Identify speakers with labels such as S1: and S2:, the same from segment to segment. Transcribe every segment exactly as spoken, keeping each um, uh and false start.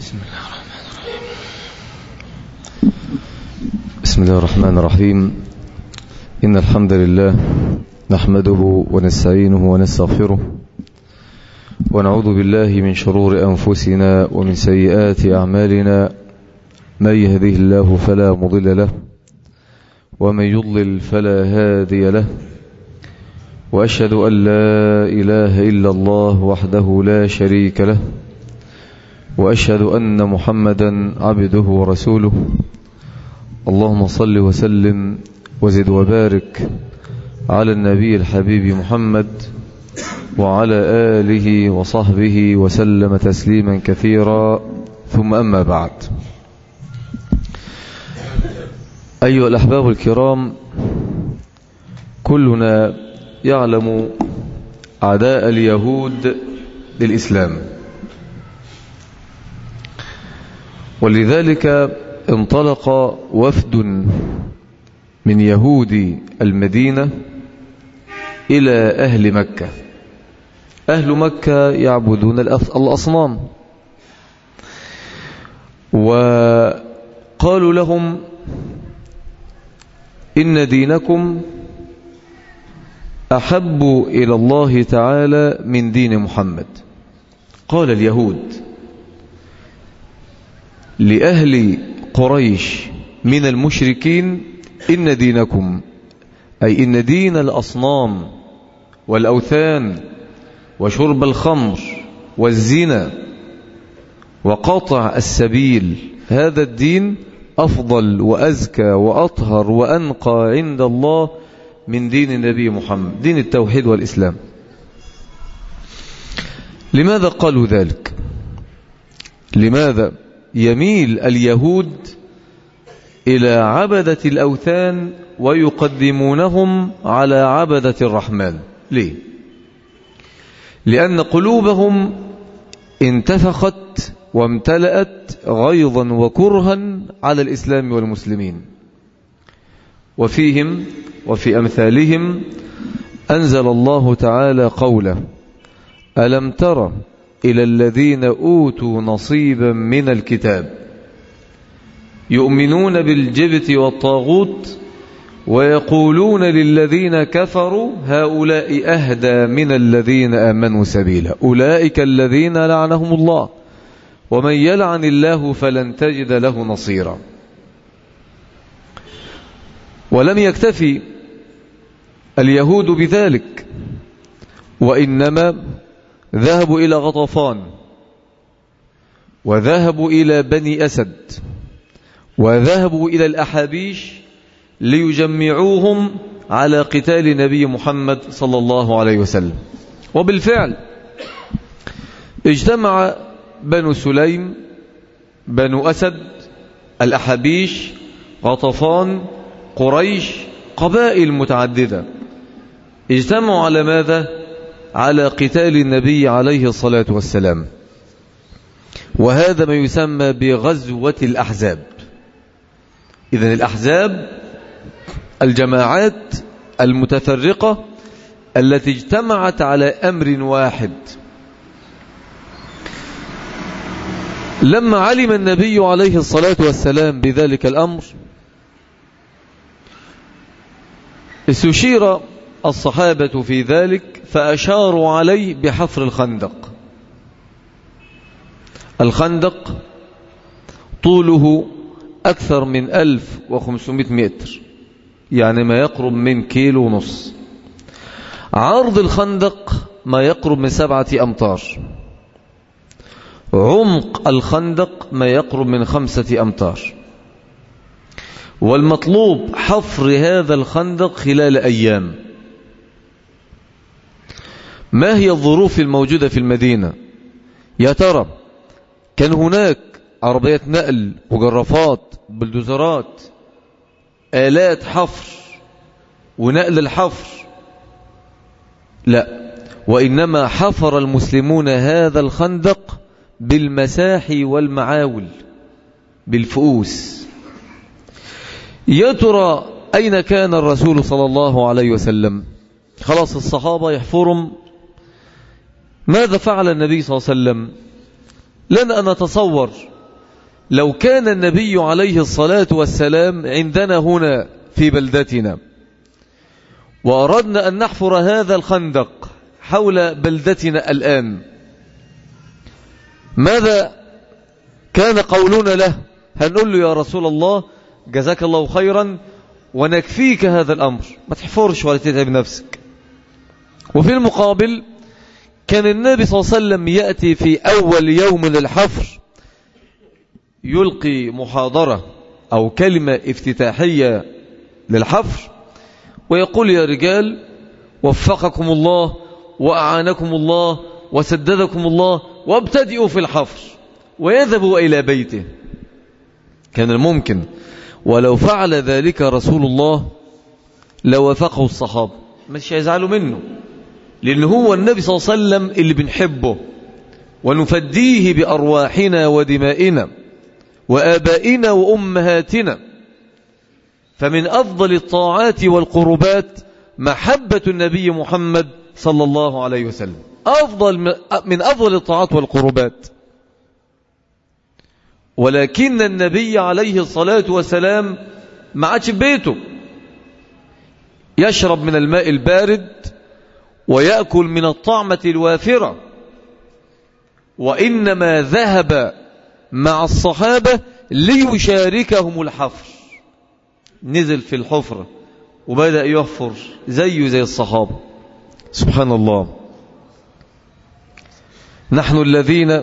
S1: بسم الله الرحمن الرحيم بسم الله الرحمن الرحيم إن الحمد لله نحمده ونستعينه ونستغفره ونعوذ بالله من شرور أنفسنا ومن سيئات أعمالنا. من يهده الله فلا مضل له ومن يضلل فلا هادي له، وأشهد أن لا إله إلا الله وحده لا شريك له، وأشهد أن محمدا عبده ورسوله. اللهم صل وسلم وزد وبارك على النبي الحبيب محمد وعلى آله وصحبه وسلم تسليما كثيرا، ثم أما بعد. أيها الأحباب الكرام، كلنا يعلم أعداء اليهود للإسلام، ولذلك انطلق وفد من يهود المدينة إلى أهل مكة. أهل مكة يعبدون الأصنام، وقالوا لهم إن دينكم أحب إلى الله تعالى من دين محمد. قال اليهود لأهل قريش من المشركين إن دينكم، أي إن دين الأصنام والأوثان وشرب الخمر والزنا وقطع السبيل، هذا الدين أفضل وأزكى وأطهر وأنقى عند الله من دين النبي محمد، دين التوحيد والإسلام. لماذا قالوا ذلك؟ لماذا يميل اليهود إلى عبدة الأوثان ويقدمونهم على عبدة الرحمن؟ ليه؟ لأن قلوبهم انتفخت وامتلأت غيظا وكرها على الإسلام والمسلمين، وفيهم وفي أمثالهم أنزل الله تعالى قوله: ألم تر إلى الذين أوتوا نصيبا من الكتاب يؤمنون بالجبت والطاغوت ويقولون للذين كفروا هؤلاء أهدى من الذين آمنوا سبيلا أولئك الذين لعنهم الله ومن يلعن الله فلن تجد له نصيرا. ولم يكتفي اليهود بذلك، وإنما ذهبوا إلى غطفان، وذهبوا إلى بني أسد، وذهبوا إلى الأحابيش ليجمعوهم على قتال نبي محمد صلى الله عليه وسلم. وبالفعل اجتمع بنو سليم، بنو أسد، الأحابيش، غطفان، قريش، قبائل متعددة، اجتمعوا على ماذا؟ على قتال النبي عليه الصلاة والسلام. وهذا ما يسمى بغزوة الأحزاب. إذن الأحزاب الجماعات المتفرقة التي اجتمعت على أمر واحد. لما علم النبي عليه الصلاة والسلام بذلك الأمر استشير الصحابة في ذلك، فأشاروا عليه بحفر الخندق. الخندق طوله أكثر من ألف وخمسمائة متر، يعني ما يقرب من كيلو ونص. عرض الخندق ما يقرب من سبعة أمتار. عمق الخندق ما يقرب من خمسة أمتار. والمطلوب حفر هذا الخندق خلال أيام. ما هي الظروف الموجودة في المدينة؟ يا ترى كان هناك عربيات نقل وجرافات بلدوزرات آلات حفر ونقل الحفر؟ لا، وإنما حفر المسلمون هذا الخندق بالمساحي والمعاول، بالفؤوس. يا ترى أين كان الرسول صلى الله عليه وسلم؟ خلاص الصحابة يحفرهم. ماذا فعل النبي صلى الله عليه وسلم؟ لن أن نتصور لو كان النبي عليه الصلاة والسلام عندنا هنا في بلدتنا وأردنا أن نحفر هذا الخندق حول بلدتنا الآن، ماذا كان قولنا له؟ هنقول له يا رسول الله جزاك الله خيرا ونكفيك هذا الأمر، ما تحفرش ولا تتعب نفسك. وفي المقابل كان النبي صلى الله عليه وسلم يأتي في أول يوم للحفر يلقي محاضرة أو كلمة افتتاحية للحفر ويقول يا رجال وفقكم الله وأعانكم الله وسددكم الله وابتدئوا في الحفر، ويذهبوا إلى بيته. كان الممكن ولو فعل ذلك رسول الله لوافقه الصحابة، مش هيزعلوا منه، لأن هو النبي صلى الله عليه وسلم اللي بنحبه ونفديه بأرواحنا ودمائنا وآبائنا وأمهاتنا. فمن أفضل الطاعات والقربات محبة النبي محمد صلى الله عليه وسلم، أفضل من أفضل الطاعات والقربات. ولكن النبي عليه الصلاة والسلام ما عادش في بيته، يشرب من الماء البارد ويأكل من الطعمة الوافرة، وإنما ذهب مع الصحابة ليشاركهم الحفر. نزل في الحفرة وبدأ يحفر زيه زي الصحابة. سبحان الله. نحن الذين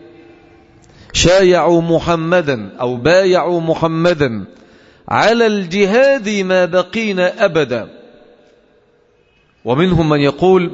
S1: شايعوا محمدا أو بايعوا محمدا على الجهاد ما بقينا أبدا. ومنهم من يقول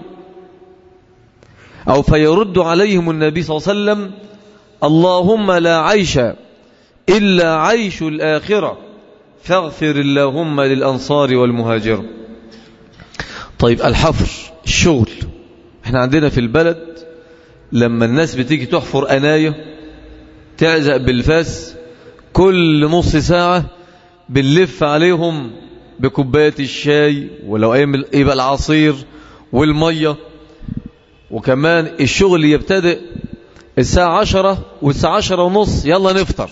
S1: أو فيرد عليهم النبي صلى الله عليه وسلم اللهم لا عيش إلا عيش الآخرة فاغفر اللهم للأنصار والمهاجر. طيب الحفر الشغل، احنا عندنا في البلد لما الناس بتيجي تحفر أناية تعزق بالفاس كل نص ساعة بنلف عليهم بكوباية الشاي ولو يبقى العصير والمية. وكمان الشغل يبتدئ الساعة عشرة والساعة عشرة ونص يلا نفطر،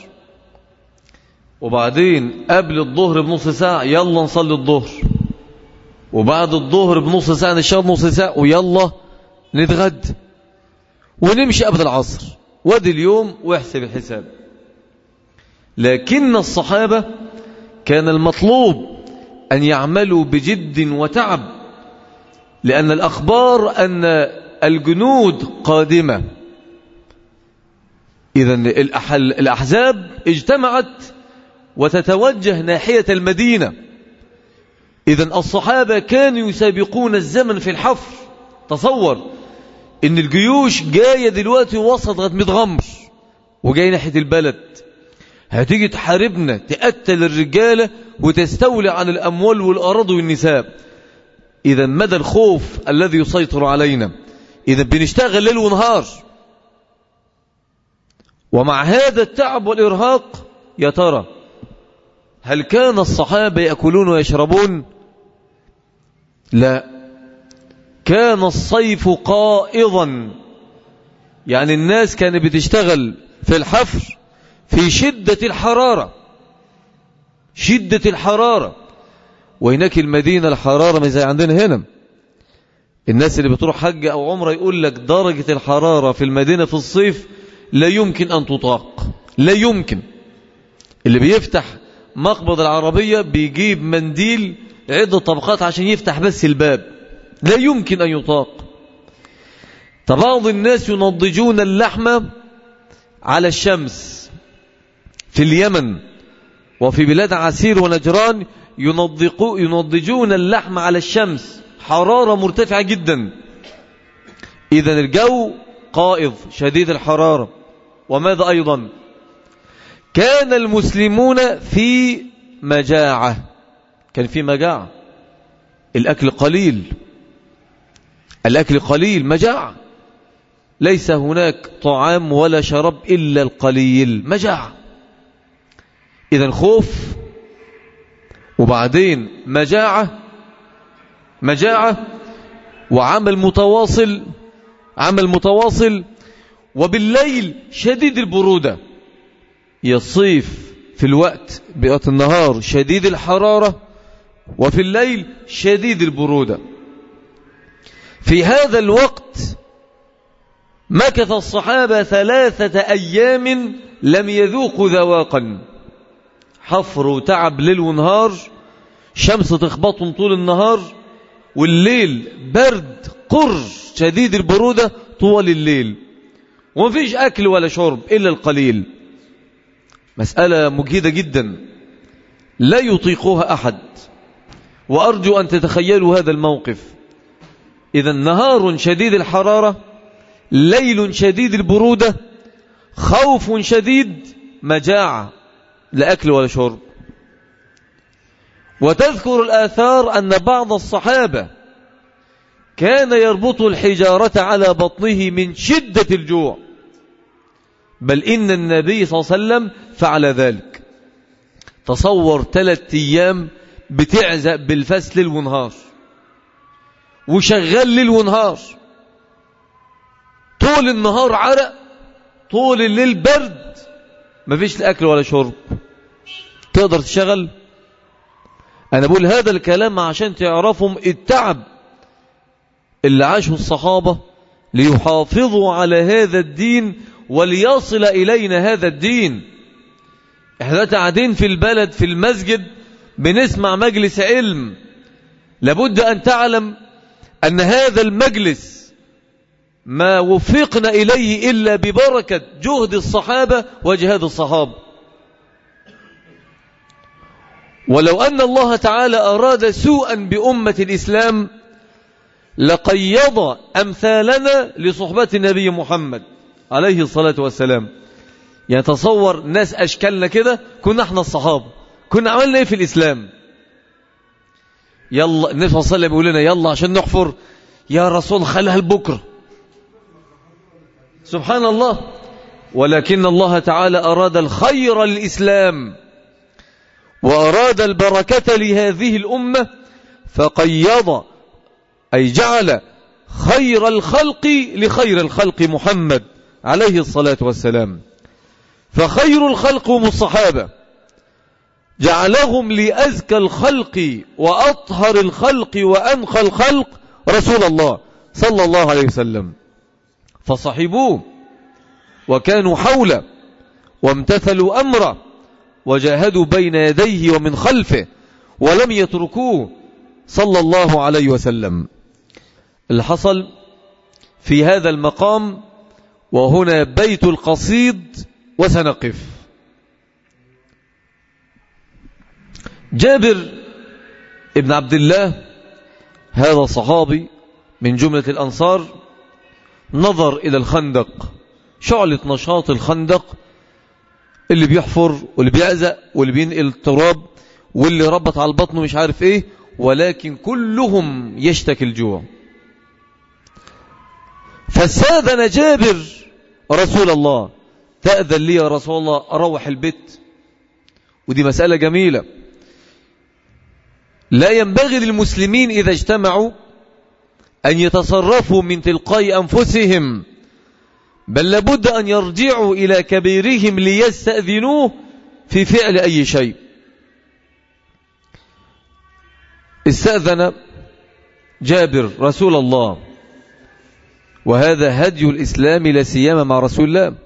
S1: وبعدين قبل الظهر بنص ساعة يلا نصلي الظهر، وبعد الظهر بنص ساعة نشرب نص ساعة ويلا نتغدى ونمشي قبل العصر، وادي اليوم واحسب الحساب. لكن الصحابة كان المطلوب أن يعملوا بجد وتعب، لأن الأخبار أن الجنود قادمة. إذن الأحزاب اجتمعت وتتوجه ناحية المدينة. إذن الصحابة كانوا يسابقون الزمن في الحفر. تصور إن الجيوش جاية دلوقتي وصلت لغاية متغمر وجاية ناحية البلد، هتيجي تحاربنا تقتل الرجالة وتستولي على الأموال والأراضي والنساء. إذا مدى الخوف الذي يسيطر علينا. إذا بنشتغل ليل ونهار، ومع هذا التعب والإرهاق يا ترى هل كان الصحابة يأكلون ويشربون؟ لا، كان الصيف قائضا، يعني الناس كانت بتشتغل في الحفر في شدة الحرارة، شدة الحرارة. وهناك المدينة الحرارة مش زي عندنا هنا. الناس اللي بتروح حج أو عمره يقول لك درجة الحرارة في المدينة في الصيف لا يمكن أن تطاق، لا يمكن. اللي بيفتح مقبض العربية بيجيب منديل عدة طبقات عشان يفتح بس الباب، لا يمكن أن يطاق. بعض الناس ينضجون اللحم على الشمس في اليمن وفي بلاد عسير ونجران، ينضجون اللحم على الشمس، حرارة مرتفعة جدا. إذن الجو قائض شديد الحرارة. وماذا أيضا؟ كان المسلمون في مجاعة، كان في مجاعة، الأكل قليل، الأكل قليل، مجاعة، ليس هناك طعام ولا شراب إلا القليل، مجاعة. إذن خوف، وبعدين مجاعة، مجاعة وعمل متواصل، عمل متواصل، وبالليل شديد البرودة. الصيف في الوقت بقت النهار شديد الحرارة وفي الليل شديد البرودة. في هذا الوقت مكث الصحابة ثلاثة أيام لم يذوقوا ذواقا، حفر وتعب ليل ونهار، شمس تخبطهم طول النهار، والليل برد قر شديد البرودة طول الليل، ومفيش أكل ولا شرب إلا القليل. مسألة مجهدة جدا لا يطيقها أحد، وأرجو أن تتخيلوا هذا الموقف. إذا نهار شديد الحرارة، ليل شديد البرودة، خوف شديد، مجاعة، لا أكل ولا شرب. وتذكر الآثار أن بعض الصحابة كان يربط الحجارة على بطنه من شدة الجوع، بل إن النبي صلى الله عليه وسلم فعل ذلك. تصور ثلاثة أيام بتعزق بالفاس ليل ونهار، وشغال ليل ونهار، طول النهار عرق، طول الليل برد، مفيش أكل ولا شرب. تقدر تشغل؟ أنا بقول هذا الكلام عشان تعرفهم التعب اللي عاشه الصحابة ليحافظوا على هذا الدين وليصل إلينا هذا الدين. احنا قاعدين في البلد في المسجد بنسمع مجلس علم، لابد أن تعلم أن هذا المجلس ما وفقنا إليه إلا ببركة جهد الصحابة وجهاد الصحابة. ولو أن الله تعالى أراد سوءا بأمة الإسلام لقيض أمثالنا لصحبة النبي محمد عليه الصلاة والسلام. يعني تصور ناس أشكالنا كده، كنا احنا الصحابة كنا عملنا ايه في الإسلام؟ يلا النبي صلى الله عليه وسلم يقول لنا يلا عشان نحفر، يا رسول خليها لبكره. سبحان الله. ولكن الله تعالى أراد الخير للإسلام وأراد البركة لهذه الأمة، فقيض أي جعل خير الخلق لخير الخلق محمد عليه الصلاة والسلام. فخير الخلق هم الصحابة، جعلهم لأزكى الخلق وأطهر الخلق وأنقى الخلق رسول الله صلى الله عليه وسلم، فصحبوه وكانوا حوله وامتثلوا أمره وجاهدوا بين يديه ومن خلفه ولم يتركوه صلى الله عليه وسلم. اللي حصل في هذا المقام، وهنا بيت القصيد وسنقف. جابر ابن عبد الله هذا صحابي من جملة الأنصار، نظر إلى الخندق، شعلة نشاط الخندق، اللي بيحفر واللي بيعزق واللي بينقل التراب واللي ربط على البطن مش عارف ايه، ولكن كلهم يشتكي الجوع. فاستأذن جابر رسول الله، تأذن لي يا رسول الله أروح البيت؟ ودي مسألة جميلة. لا ينبغي للمسلمين إذا اجتمعوا أن يتصرفوا من تلقاء أنفسهم، بل لابد أن يرجعوا إلى كبيرهم ليستأذنوه في فعل أي شيء. استأذن جابر رسول الله، وهذا هدي الإسلام لا سيما مع رسول الله.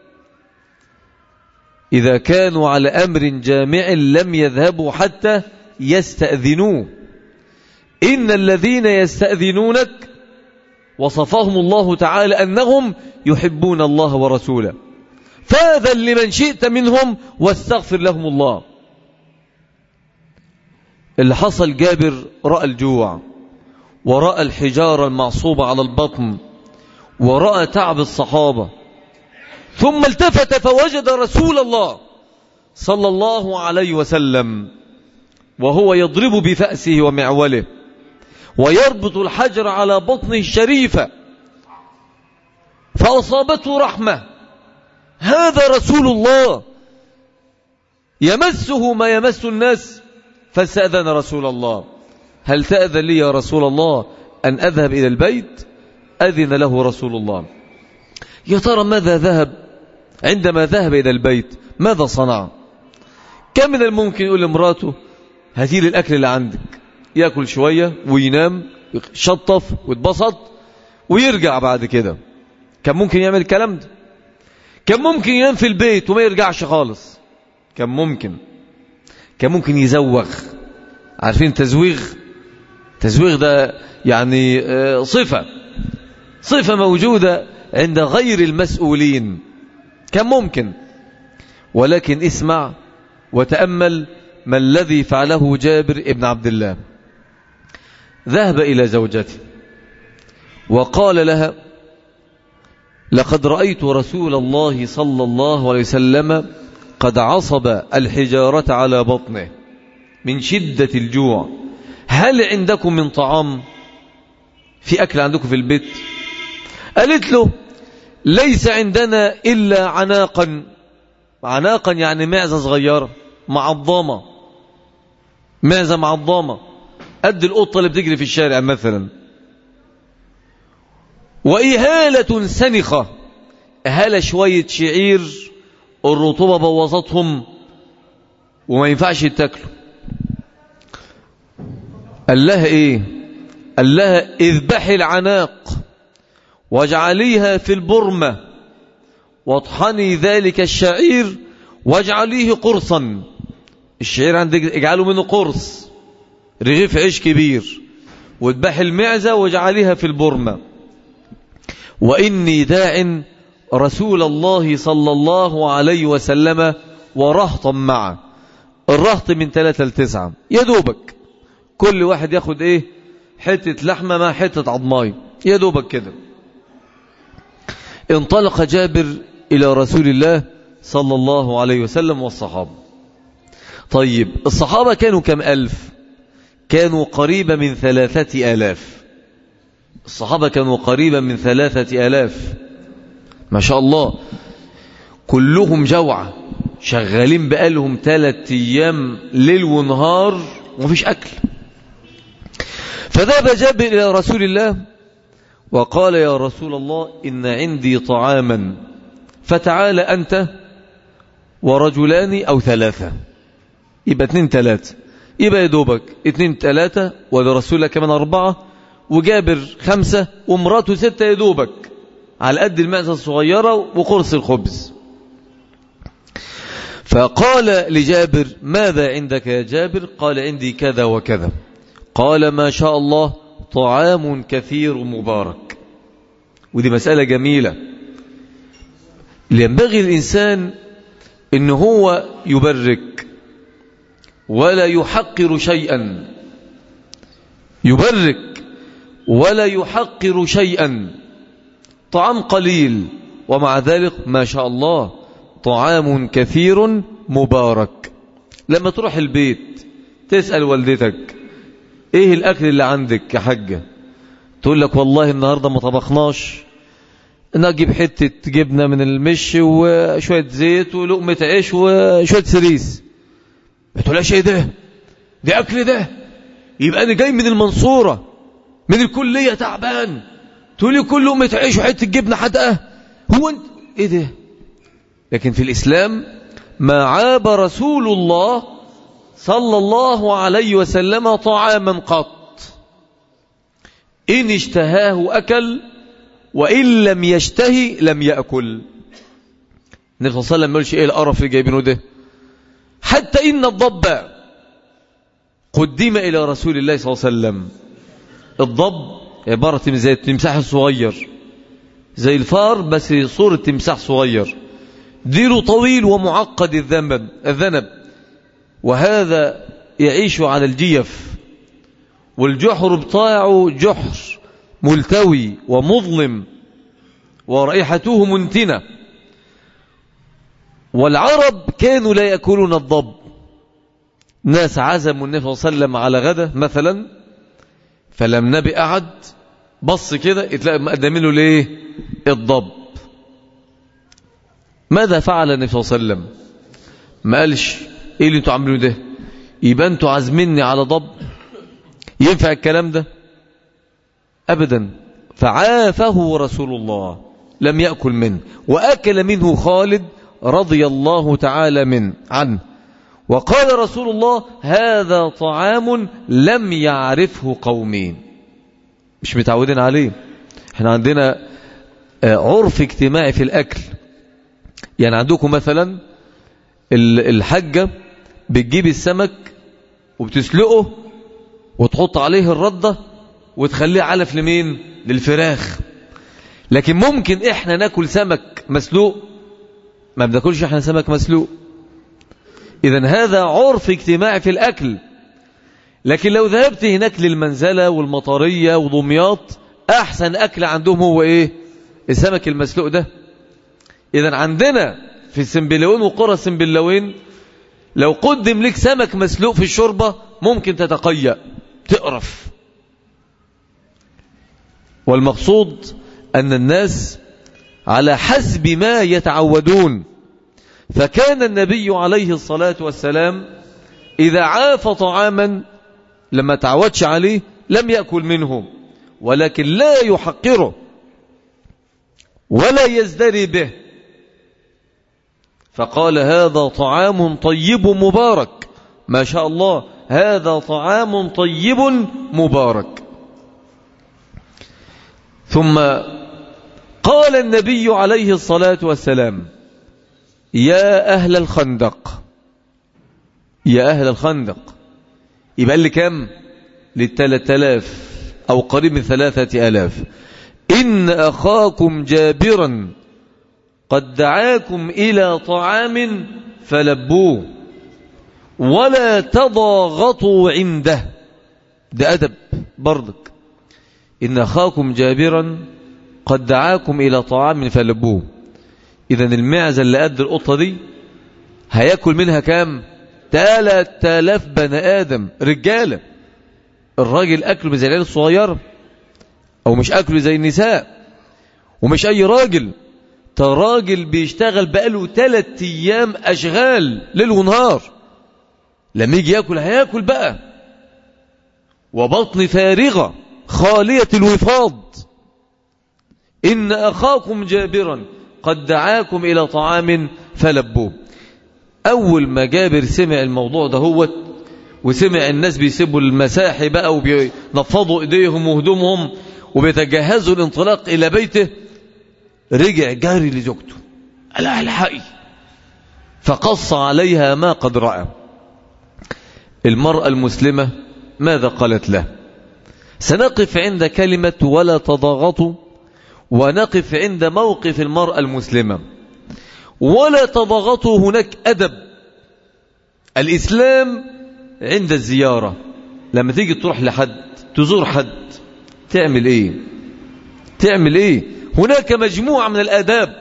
S1: إذا كانوا على أمر جامع لم يذهبوا حتى يستأذنوه. إن الذين يستأذنونك وصفهم الله تعالى أنهم يحبون الله ورسوله، فاذن لمن شئت منهم واستغفر لهم الله. اللي حصل جابر رأى الجوع ورأى الحجارة المعصوبة على البطن ورأى تعب الصحابة، ثم التفت فوجد رسول الله صلى الله عليه وسلم وهو يضرب بفأسه ومعوله ويربط الحجر على بطنه الشريفة، فأصابته رحمة. هذا رسول الله يمسه ما يمس الناس، فاستأذن رسول الله، هل تأذن لي يا رسول الله أن أذهب إلى البيت؟ أذن له رسول الله. يا ترى ماذا ذهب عندما ذهب إلى البيت ماذا صنع؟ كم من الممكن يقول لامراته هاتي لي الأكل اللي عندك، يأكل شوية وينام يشطف ويتبسط ويرجع بعد كده. كان ممكن يعمل الكلام ده. كان ممكن ينام في البيت وما يرجعش خالص. كان ممكن كان ممكن يزوغ. عارفين تزويغ؟ تزويغ ده يعني صفة صفة موجودة عند غير المسؤولين. كان ممكن، ولكن اسمع وتأمل ما الذي فعله جابر ابن عبد الله. ذهب إلى زوجته وقال لها لقد رأيت رسول الله صلى الله عليه وسلم قد عصب الحجارة على بطنه من شدة الجوع، هل عندكم من طعام؟ في أكل عندكم في البيت؟ قالت له ليس عندنا إلا عناقا. عناقا يعني معزة صغيرة معظمة، معزة معظمة قد القطة اللي بتجري في الشارع مثلا، وإهالة سنخة، إهالة شوية شعير الرطوبة بوظتهم وما ينفعش يتاكلوا. قال لها إيه؟ قال لها اذبحي العناق واجعليها في البرمة واطحني ذلك الشعير واجعليه قرصا. الشعير عندك اجعله منه قرص، رغيف عيش كبير، واذبحي المعزة واجعليها في البرمة، وإني داع رسول الله صلى الله عليه وسلم ورهطا معه. الرهط من ثلاثة لتسعة، يا دوبك كل واحد ياخد ايه؟ حتة لحمة مع حتة عظماي، يا دوبك كده. انطلق جابر إلى رسول الله صلى الله عليه وسلم والصحابة. طيب الصحابة كانوا كم ألف؟ كانوا قريبا من ثلاثة آلاف. الصحابة كانوا قريبا من ثلاثة آلاف، ما شاء الله. كلهم جوعة، شغالين بقالهم ثلاثة أيام ليل ونهار ومفيش أكل. فذهب جابر إلى رسول الله وقال يا رسول الله إن عندي طعاما فتعال أنت ورجلان أو ثلاثة. يبقى اثنين ثلاثة، يبقى يدوبك اثنين ثلاثة ولرسول الله كمان أربعة، وجابر خمسة ومراته ستة، يدوبك على قد المعزة الصغيرة وقرص الخبز. فقال لجابر ماذا عندك يا جابر؟ قال عندي كذا وكذا. قال ما شاء الله طعام كثير مبارك. ودي مسألة جميلة، ينبغي الإنسان إن هو يبرك ولا يحقر شيئا، يبرك ولا يحقر شيئا. طعام قليل ومع ذلك ما شاء الله طعام كثير مبارك. لما تروح البيت تسأل والدتك ايه الاكل اللي عندك يا حاجة؟ تقول لك والله النهاردة ما طبخناش، نجيب حتة جبنة من المش وشوية زيت ولقمة عيش وشوية سريس. ما تقولهاش ايه ده؟ ده اكل ده؟ يبقى انا جاي من المنصورة من الكلية تعبان تقولي كل لقمة عيش وحتة جبنة حدقة؟ هو انت ايه ده؟ لكن في الإسلام ما عاب رسول الله صلى الله عليه وسلم طعاما قط، إن اشتهاه أكل وإن لم يشتهي لم يأكل. النبي صلى الله عليه وسلم ما قالش إيه القرف اللي جايبينه ده. حتى إن الضب قدم إلى رسول الله صلى الله عليه وسلم. الضب عبارة زي التمساح الصغير، زي الفار بس صورة تمساح صغير، ديله طويل ومعقد الذنب الذنب، وهذا يعيش على الجيف، والجحر بتاعه جحر ملتوي ومظلم ورائحته منتنة. والعرب كانوا لا يأكلون الضب. ناس عزموا النبي صلى الله عليه وسلم على غدا مثلا، فلم نبي قعد بص كده يتلاقي مقدمين له ليه؟ الضب. ماذا فعل النبي صلى الله عليه وسلم؟ ما قالش ايه اللي انتوا عاملينه ده؟ يبقى انتوا عازميني على ضب؟ ينفع الكلام ده؟ ابدا. فعافه رسول الله لم يأكل منه، وأكل منه خالد رضي الله تعالى من عنه. وقال رسول الله: هذا طعام لم يعرفه قومي. مش متعودين عليه. احنا عندنا عرف اجتماعي في الأكل. يعني عندكم مثلا الحجة بتجيب السمك وبتسلقه وتحط عليه الردة وتخليه علف لمين؟ للفراخ. لكن ممكن احنا ناكل سمك مسلوق؟ ما بناكلش احنا سمك مسلوق. إذن هذا عرف اجتماعي في الأكل. لكن لو ذهبت هناك للمنزلة والمطرية ودمياط، أحسن أكل عندهم هو إيه؟ السمك المسلوق ده. إذن عندنا في السنبلاوين وقرى السنبلاوين لو قدم لك سمك مسلوق في الشوربة ممكن تتقيأ تقرف. والمقصود أن الناس على حسب ما يتعودون. فكان النبي عليه الصلاة والسلام إذا عاف طعاما لما تعودش عليه لم يأكل منه، ولكن لا يحقره ولا يزدري به. فقال: هذا طعام طيب مبارك، ما شاء الله، هذا طعام طيب مبارك. ثم قال النبي عليه الصلاة والسلام: يا أهل الخندق، يا أهل الخندق. يبقى لي كم؟ للثلاث آلاف أو قريب من ثلاثة آلاف. إن أخاكم جابرا قد دعاكم إلى طعام فلبوه ولا تضاغطوا عنده. ده أدب برضك. إن أخاكم جابرا قد دعاكم إلى طعام فلبوه. إذن المعزة اللي قد القطة دي هيأكل منها كام؟ تلات آلاف بني آدم رجالة. الراجل أكله زي العيال الصغيرة، أو مش أكله زي النساء. ومش أي راجل، تراجل بيشتغل بقاله تلات أيام أشغال ليل ونهار. لما يجي يأكل هيأكل بقى وبطن فارغة خالية الوفاض. إن أخاكم جابرا قد دعاكم إلى طعام فلبوه. أول ما جابر سمع الموضوع ده هو وسمع الناس بيسيبوا المساحي بقى وبينفضوا إيديهم وهدومهم وبيتجهزوا الانطلاق إلى بيته، رجع جاري لزوجته قال: الحقي. فقص عليها ما قد رأى. المرأة المسلمة ماذا قالت له؟ سنقف عند كلمة ولا تضاغطوا، ونقف عند موقف المرأة المسلمة. ولا تضاغطوا هناك أدب الإسلام عند الزيارة. لما تيجي تروح لحد تزور حد تعمل إيه؟ تعمل إيه؟ هناك مجموعة من الآداب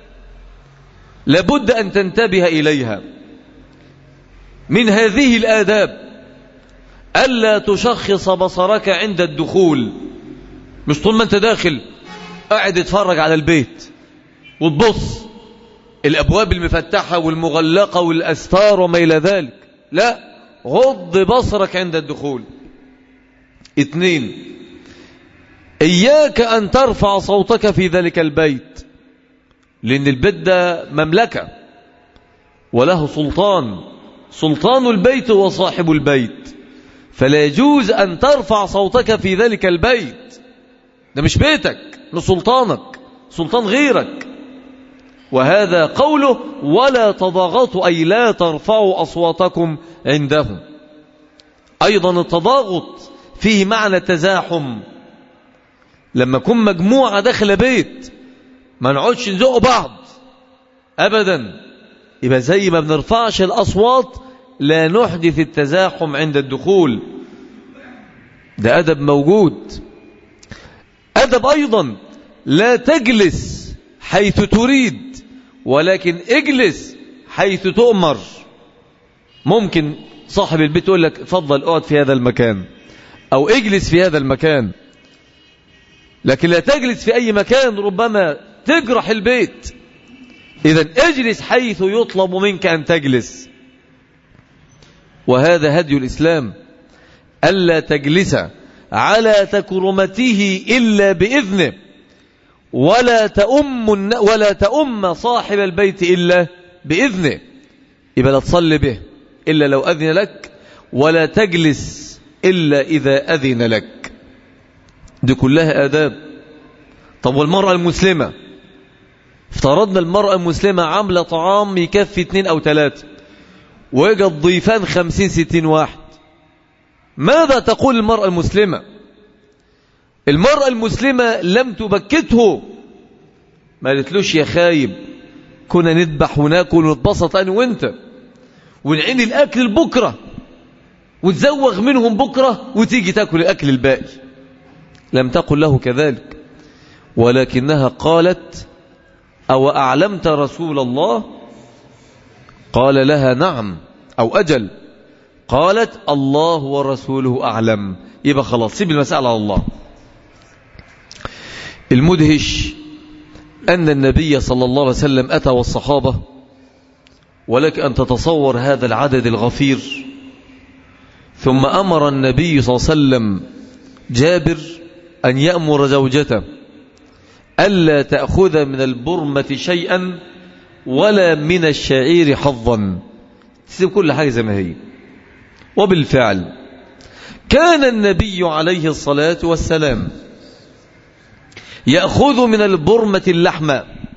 S1: لابد أن تنتبه إليها. من هذه الآداب ألا تشخص بصرك عند الدخول. مش طول ما أنت داخل قاعد تتفرج على البيت وتبص الأبواب المفتحة والمغلقة والأستار وما إلى ذلك. لا، غض بصرك عند الدخول. اثنين، إياك أن ترفع صوتك في ذلك البيت، لأن البيت ده مملكة وله سلطان. سلطان البيت هو صاحب البيت، فلا يجوز أن ترفع صوتك في ذلك البيت. ده مش بيتك، ده سلطانك، سلطان غيرك. وهذا قوله ولا تضاغطوا، أي لا ترفعوا أصواتكم عندهم. أيضا التضاغط فيه معنى تزاحم. لما يكون مجموعة داخل بيت ما نقعدش نزق بعض أبدا. يبقى زي ما بنرفعش الأصوات لا نحدث التزاحم عند الدخول. ده أدب موجود. أدب أيضا لا تجلس حيث تريد، ولكن اجلس حيث تؤمر. ممكن صاحب البيت يقول لك فضل اقعد في هذا المكان أو اجلس في هذا المكان، لكن لا تجلس في أي مكان، ربما تجرح البيت. إذن اجلس حيث يطلب منك أن تجلس. وهذا هدي الإسلام، ألا تجلس على تكرمته إلا بإذنه، ولا تؤم ولا تؤم صاحب البيت إلا بإذنه، يبقى لا تصلي به إلا لو أذن لك، ولا تجلس إلا إذا أذن لك. دي كلها آداب. طب والمرأة المسلمة، افترضنا المرأة المسلمة عاملة طعام يكفي اثنين أو ثلاثة، ويجي الضيفان خمسين ستين واحد، ماذا تقول المرأة المسلمة؟ المرأة المسلمة لم تبكته، ما قالتلوش يا خايب كنا نذبح وناكل ونتبسط أنا وانت ونعين الأكل لبكرة وتزوغ منهم بكرة وتيجي تاكل الأكل الباقي. لم تقل له كذلك، ولكنها قالت أو أعلمت رسول الله؟ قال لها نعم أو أجل. قالت الله ورسوله أعلم. يبقى خلاص سيب المسألة على الله. المدهش أن النبي صلى الله عليه وسلم أتى والصحابة، ولك أن تتصور هذا العدد الغفير، ثم أمر النبي صلى الله عليه وسلم جابر أن يأمر زوجته ألا تأخذ من البرمة شيئا ولا من الشعير حظا، تسيب كل حاجة زي ما هي. وبالفعل كان النبي عليه الصلاة والسلام يأخذ من البرمة اللحم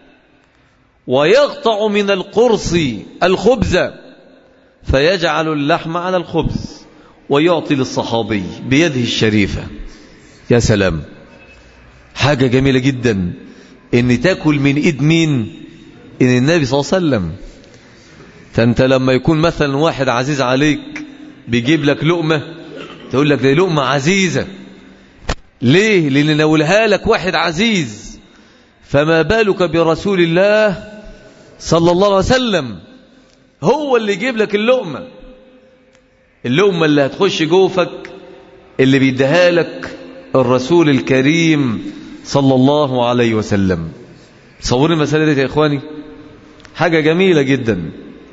S1: ويقطع من القرص الخبز فيجعل اللحم على الخبز ويعطي للصحابي بيده الشريفة. يا سلام، حاجة جميلة جدا ان تاكل من ايد مين؟ ان النبي صلى الله عليه وسلم. فانت لما يكون مثلا واحد عزيز عليك بيجيب لك لقمة تقول لك دي لقمة عزيزة، ليه؟ لأن نولها لك واحد عزيز، فما بالك برسول الله صلى الله عليه وسلم، هو اللي يجيب لك اللقمة، اللقمة اللي هتخش جوفك اللي بيديها لك الرسول الكريم صلى الله عليه وسلم. تصوروا المسألة دي يا إخواني، حاجة جميلة جدا.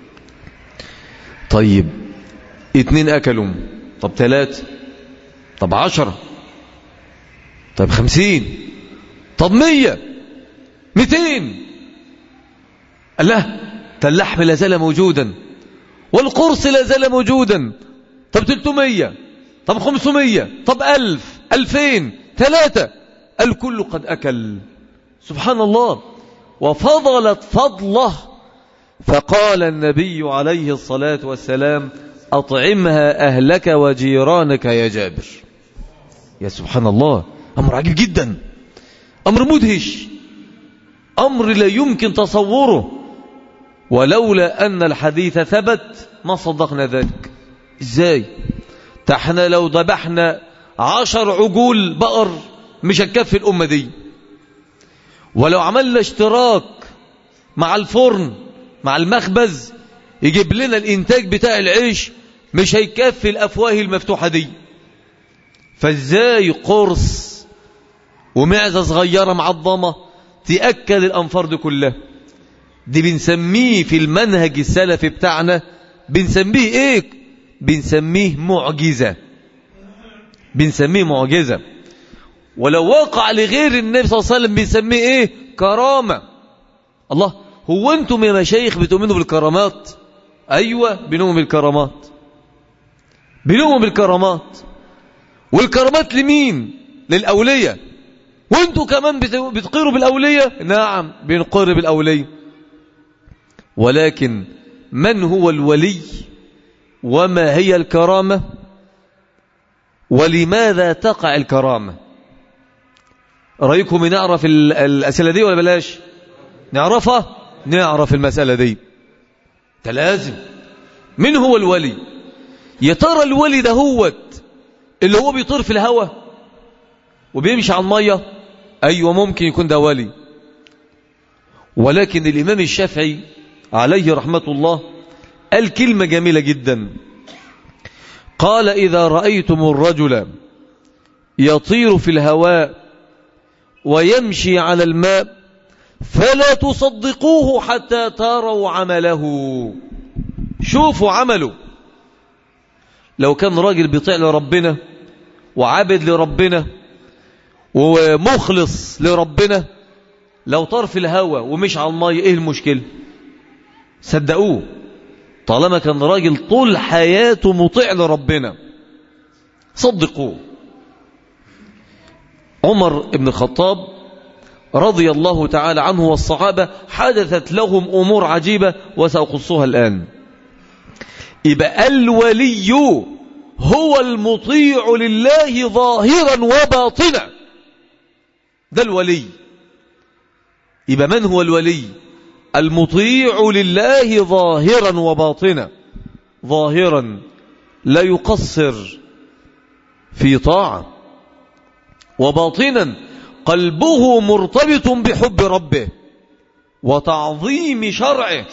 S1: طيب اتنين أكلوا، طب ثلاثة، طب عشرة، طب خمسين، طب مية، مئتين، الله، اللحم لا زال موجودا والقرص لا زال موجودا، طب ثلاثمية، طب خمسمية، طب ألف، ألفين، ثلاثة، الكل قد أكل. سبحان الله. وفضلت فضله، فقال النبي عليه الصلاة والسلام أطعمها أهلك وجيرانك يا جابر. يا سبحان الله، أمر عجيب جدا، أمر مدهش، أمر لا يمكن تصوره، ولولا أن الحديث ثبت ما صدقنا ذلك. إزاي؟ تحنا لو ذبحنا عشر عجول بقر مش هتكفي الأمة دي، ولو عملنا اشتراك مع الفرن مع المخبز يجيب لنا الإنتاج بتاع العيش مش هيكفي الأفواه المفتوحة دي. فازاي قرص ومعزة صغيرة معظمة تأكل الأنفار دي كلها؟ دي بنسميه في المنهج السلفي بتاعنا بنسميه ايه؟ بنسميه معجزة، بنسميه معجزة. ولو وقع لغير النبي صلى الله عليه وسلم بنسميه ايه؟ كرامة. الله، هو انتم يا مشايخ بتؤمنوا بالكرامات؟ ايوه بنؤمن بالكرامات، بنؤمن بالكرامات. والكرامات لمين؟ للأولياء. وانتم كمان بتقروا بالأولياء؟ نعم بنقر بالأولياء. ولكن من هو الولي وما هي الكرامة ولماذا تقع الكرامة؟ رأيكم نعرف الأسئلة دي ولا بلاش نعرفها؟ نعرف المسألة دي تلازم. من هو الولي؟ يا ترى الولي ده هوت اللي هو بيطير في الهواء وبيمشي على المية؟ أيوة ممكن يكون ده ولي. ولكن الإمام الشافعي عليه رحمة الله قال كلمة جميلة جدا، قال إذا رأيتم الرجل يطير في الهواء ويمشي على الماء فلا تصدقوه حتى تروا عمله. شوفوا عمله. لو كان راجل بيطيع لربنا وعابد لربنا ومخلص لربنا لو طار في الهواء ومش على المية ايه المشكلة؟ صدقوه، طالما كان راجل طول حياته مطيع لربنا صدقوه. عمر بن الخطاب رضي الله تعالى عنه والصحابة حدثت لهم أمور عجيبة وسأقصها الآن. يبقى الولي هو المطيع لله ظاهرا وباطنا، ده الولي. يبقى من هو الولي؟ المطيع لله ظاهرا وباطنا. ظاهرا لا يقصر في طاعة، وباطنا قلبه مرتبط بحب ربه وتعظيم شرعه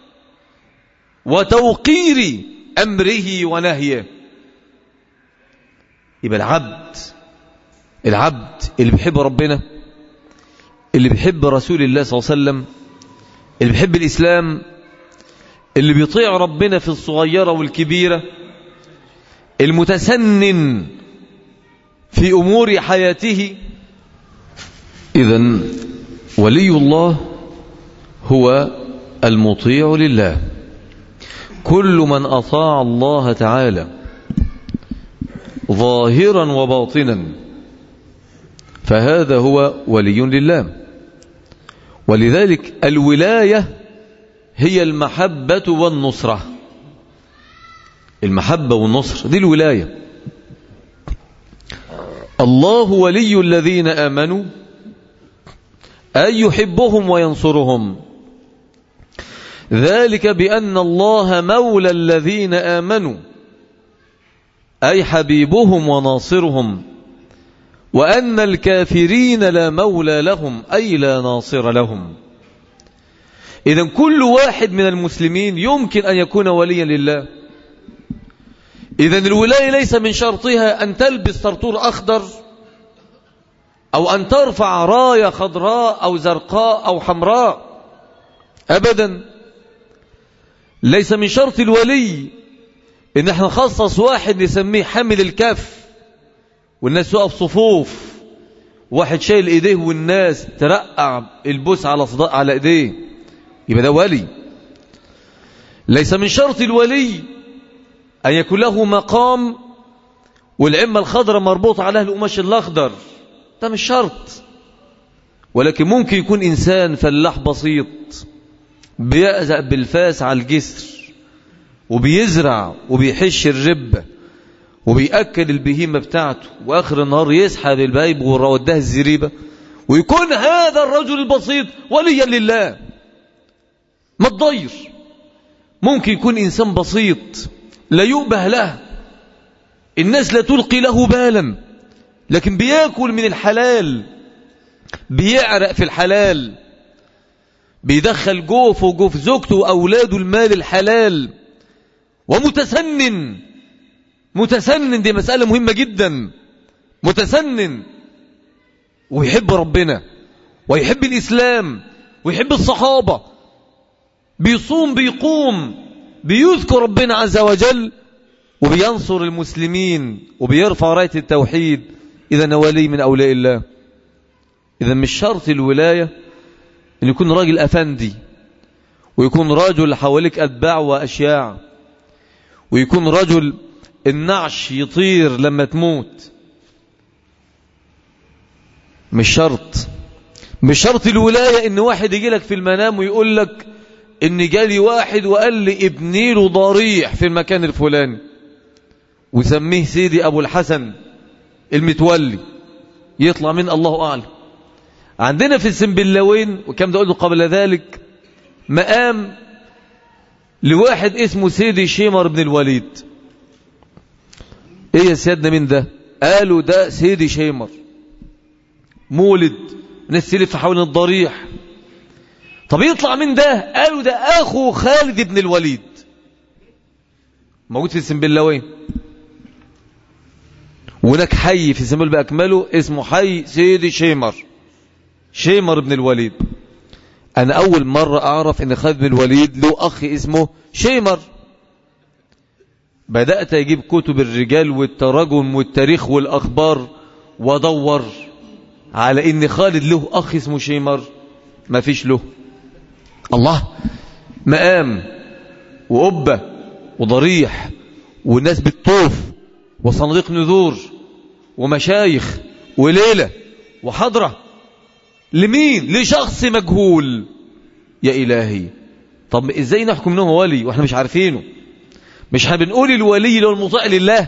S1: وتوقير أمره ونهيه. يبقى العبد العبد اللي بيحب ربنا، اللي بيحب رسول الله صلى الله عليه وسلم، اللي بيحب الإسلام، اللي بيطيع ربنا في الصغيرة والكبيرة، المتسنن في أمور حياته، إذن ولي الله هو المطيع لله. كل من أطاع الله تعالى ظاهرا وباطنا فهذا هو ولي لله. ولذلك الولاية هي المحبة والنصرة. المحبة والنصر دي الولاية. الله ولي الذين آمنوا أي يحبهم وينصرهم، ذلك بأن الله مولى الذين آمنوا أي حبيبهم وناصرهم، وأن الكافرين لا مولى لهم أي لا ناصر لهم. إذن كل واحد من المسلمين يمكن أن يكون وليا لله. إذن الولاية ليس من شرطها أن تلبس طرطور أخضر أو أن ترفع راية خضراء أو زرقاء أو حمراء، أبدا. ليس من شرط الولي إن احنا نخصص واحد نسميه حامل الكف والناس تقف صفوف، واحد شايل ايديه والناس ترقع البوس على صداء على ايديه، يبقى ده ولي. ليس من شرط الولي أن يكون له مقام والعمة الخضراء مربوط عليها القماش الأخضر، ده مش شرط. ولكن ممكن يكون إنسان فلاح بسيط بيأزق بالفاس على الجسر وبيزرع وبيحش الربة وبيأكل البهيمة بتاعته، وآخر النهار يسحب البايب ويوديها الزريبة، ويكون هذا الرجل البسيط وليا لله. ما تضير. ممكن يكون إنسان بسيط لا يؤبه له، الناس لا تلقي له بالا، لكن بيأكل من الحلال، بيعرق في الحلال، بيدخل جوفه وجوف زوجته وأولاده المال الحلال، ومتسنن. متسنن دي مسألة مهمة جدا. متسنن ويحب ربنا ويحب الإسلام ويحب الصحابة، بيصوم بيقوم بيذكر ربنا عز وجل وبينصر المسلمين وبيرفع راية التوحيد، إذا ولي من أولياء الله. إذا مش شرط الولاية أن يكون راجل أفندي ويكون رجل حواليك أتباع وأشياع ويكون رجل النعش يطير لما تموت. مش شرط. مش شرط الولاية ان واحد يجي لك في المنام ويقول لك ان جالي واحد وقال لي ابني له ضريح في المكان الفلاني وسميه سيدي ابو الحسن المتولي، يطلع من الله اعلم. عندنا في السنبلاوين وكم ده قلت قبل ذلك مقام لواحد اسمه سيدي شيمر بن الوليد. ايه يا سيادنا من ده؟ قالوا ده سيدي شيمر مولد ناس تلف حول الضريح. طب يطلع من ده؟ قالوا ده اخو خالد بن الوليد موجود في السنبلاوين، وهناك حي في السنبل باكمله اسمه حي سيدي شيمر شيمر بن الوليد. انا اول مرة اعرف ان خالد بن الوليد له اخ اسمه شيمر. بدأت اجيب كتب الرجال والتراجم والتاريخ والاخبار وادور على ان خالد له اخ اسمه شيمر. ما فيش له. الله، مقام وقبة وضريح والناس بتطوف وصناديق نذور ومشايخ وليلة وحضرة لمين؟ لشخص مجهول. يا إلهي، طب إزاي نحكم انه ولي وإحنا مش عارفينه؟ مش هنقول الولي لو المطيع لله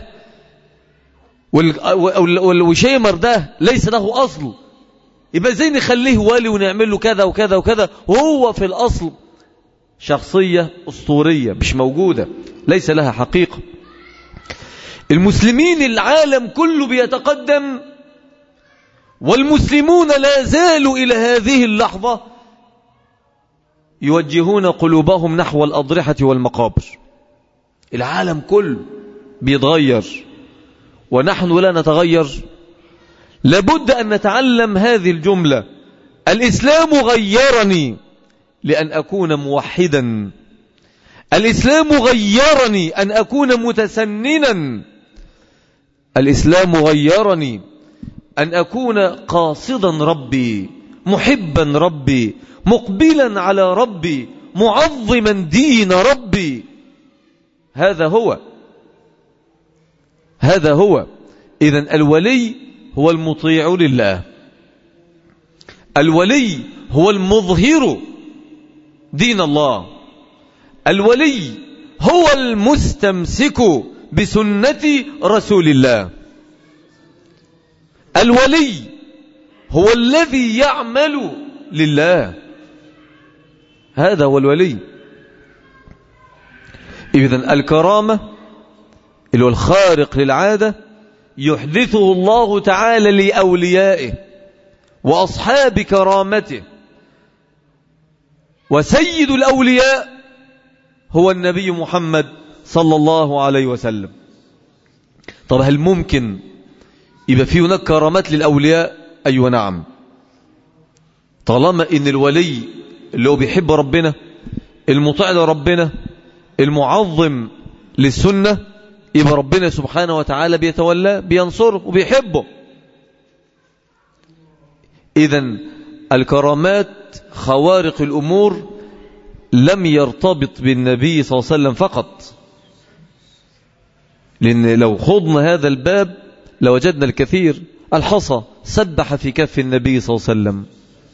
S1: والشيمر ده ليس له أصل، يبقى ازاي نخليه ولي ونعمل له كذا وكذا وكذا وهو في الأصل شخصية أسطورية مش موجودة، ليس لها حقيقة. المسلمين العالم كله بيتقدم والمسلمون لا زالوا إلى هذه اللحظة يوجهون قلوبهم نحو الأضرحة والمقابر. العالم كله بيتغير ونحن لا نتغير. لابد أن نتعلم هذه الجملة: الإسلام غيرني لأن أكون موحدا، الإسلام غيرني أن أكون متسننا، الإسلام غيرني أن أكون قاصدا ربي، محبا ربي، مقبلا على ربي، معظما دين ربي. هذا هو هذا هو إذن الولي هو المطيع لله، الولي هو المظهر دين الله، الولي هو المستمسك بسنة رسول الله، الولي هو الذي يعمل لله. هذا هو الولي. إذن الكرامة اللي هو الخارق للعادة يحدثه الله تعالى لأوليائه وأصحاب كرامته، وسيد الأولياء هو النبي محمد صلى الله عليه وسلم. طب هل ممكن يبقى في هناك كرامات للأولياء؟ أيوة نعم، طالما إن الولي اللي هو بيحب ربنا، المطيع لربنا، المعظم للسنة، يبقى ربنا سبحانه وتعالى بيتولى بينصره وبيحبه. إذن الكرامات خوارق الأمور لم يرتبط بالنبي صلى الله عليه وسلم فقط، لأن لو خضنا هذا الباب لوجدنا الكثير. الحصى سبح في كف النبي صلى الله عليه وسلم.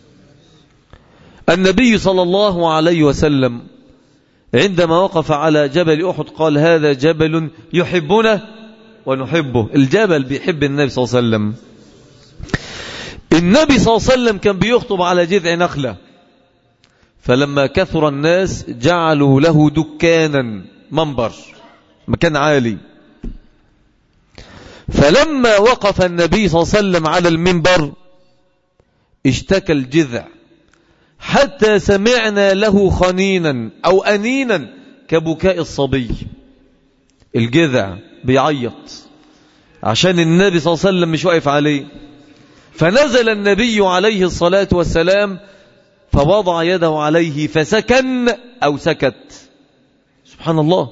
S1: النبي صلى الله عليه وسلم عندما وقف على جبل أحد قال: هذا جبل يحبنا ونحبه. الجبل بيحب النبي صلى الله عليه وسلم. النبي صلى الله عليه وسلم كان بيخطب على جذع نخلة، فلما كثر الناس جعلوا له دكانا، منبر، مكان عالي. فلما وقف النبي صلى الله عليه وسلم على المنبر اشتكى الجذع حتى سمعنا له خنينا أو أنينا كبكاء الصبي. الجذع بيعيط عشان النبي صلى الله عليه وسلم مش واقف عليه. فنزل النبي عليه الصلاة والسلام فوضع يده عليه فسكن أو سكت. سبحان الله،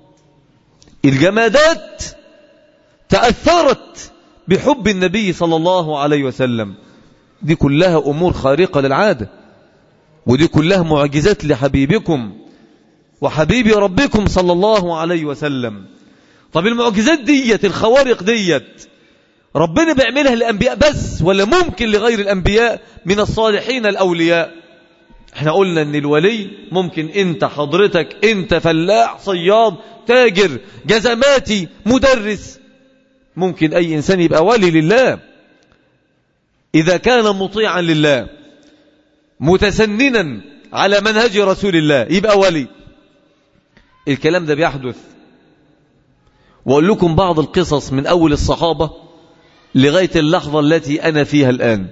S1: الجمادات تأثرت بحب النبي صلى الله عليه وسلم. دي كلها أمور خارقة للعادة، ودي كلها معجزات لحبيبكم وحبيب ربكم صلى الله عليه وسلم. طب المعجزات ديت، الخوارق ديت، ربنا بيعملها للأنبياء بس ولا ممكن لغير الأنبياء من الصالحين الأولياء؟ احنا قلنا ان الولي ممكن انت حضرتك، انت فلاح، صياد، تاجر، جزماتي، مدرس، ممكن اي انسان يبقى ولي لله اذا كان مطيعا لله متسننا على منهج رسول الله، يبقى ولي. الكلام ده بيحدث. وأقول لكم بعض القصص من أول الصحابة لغاية اللحظة التي أنا فيها الآن،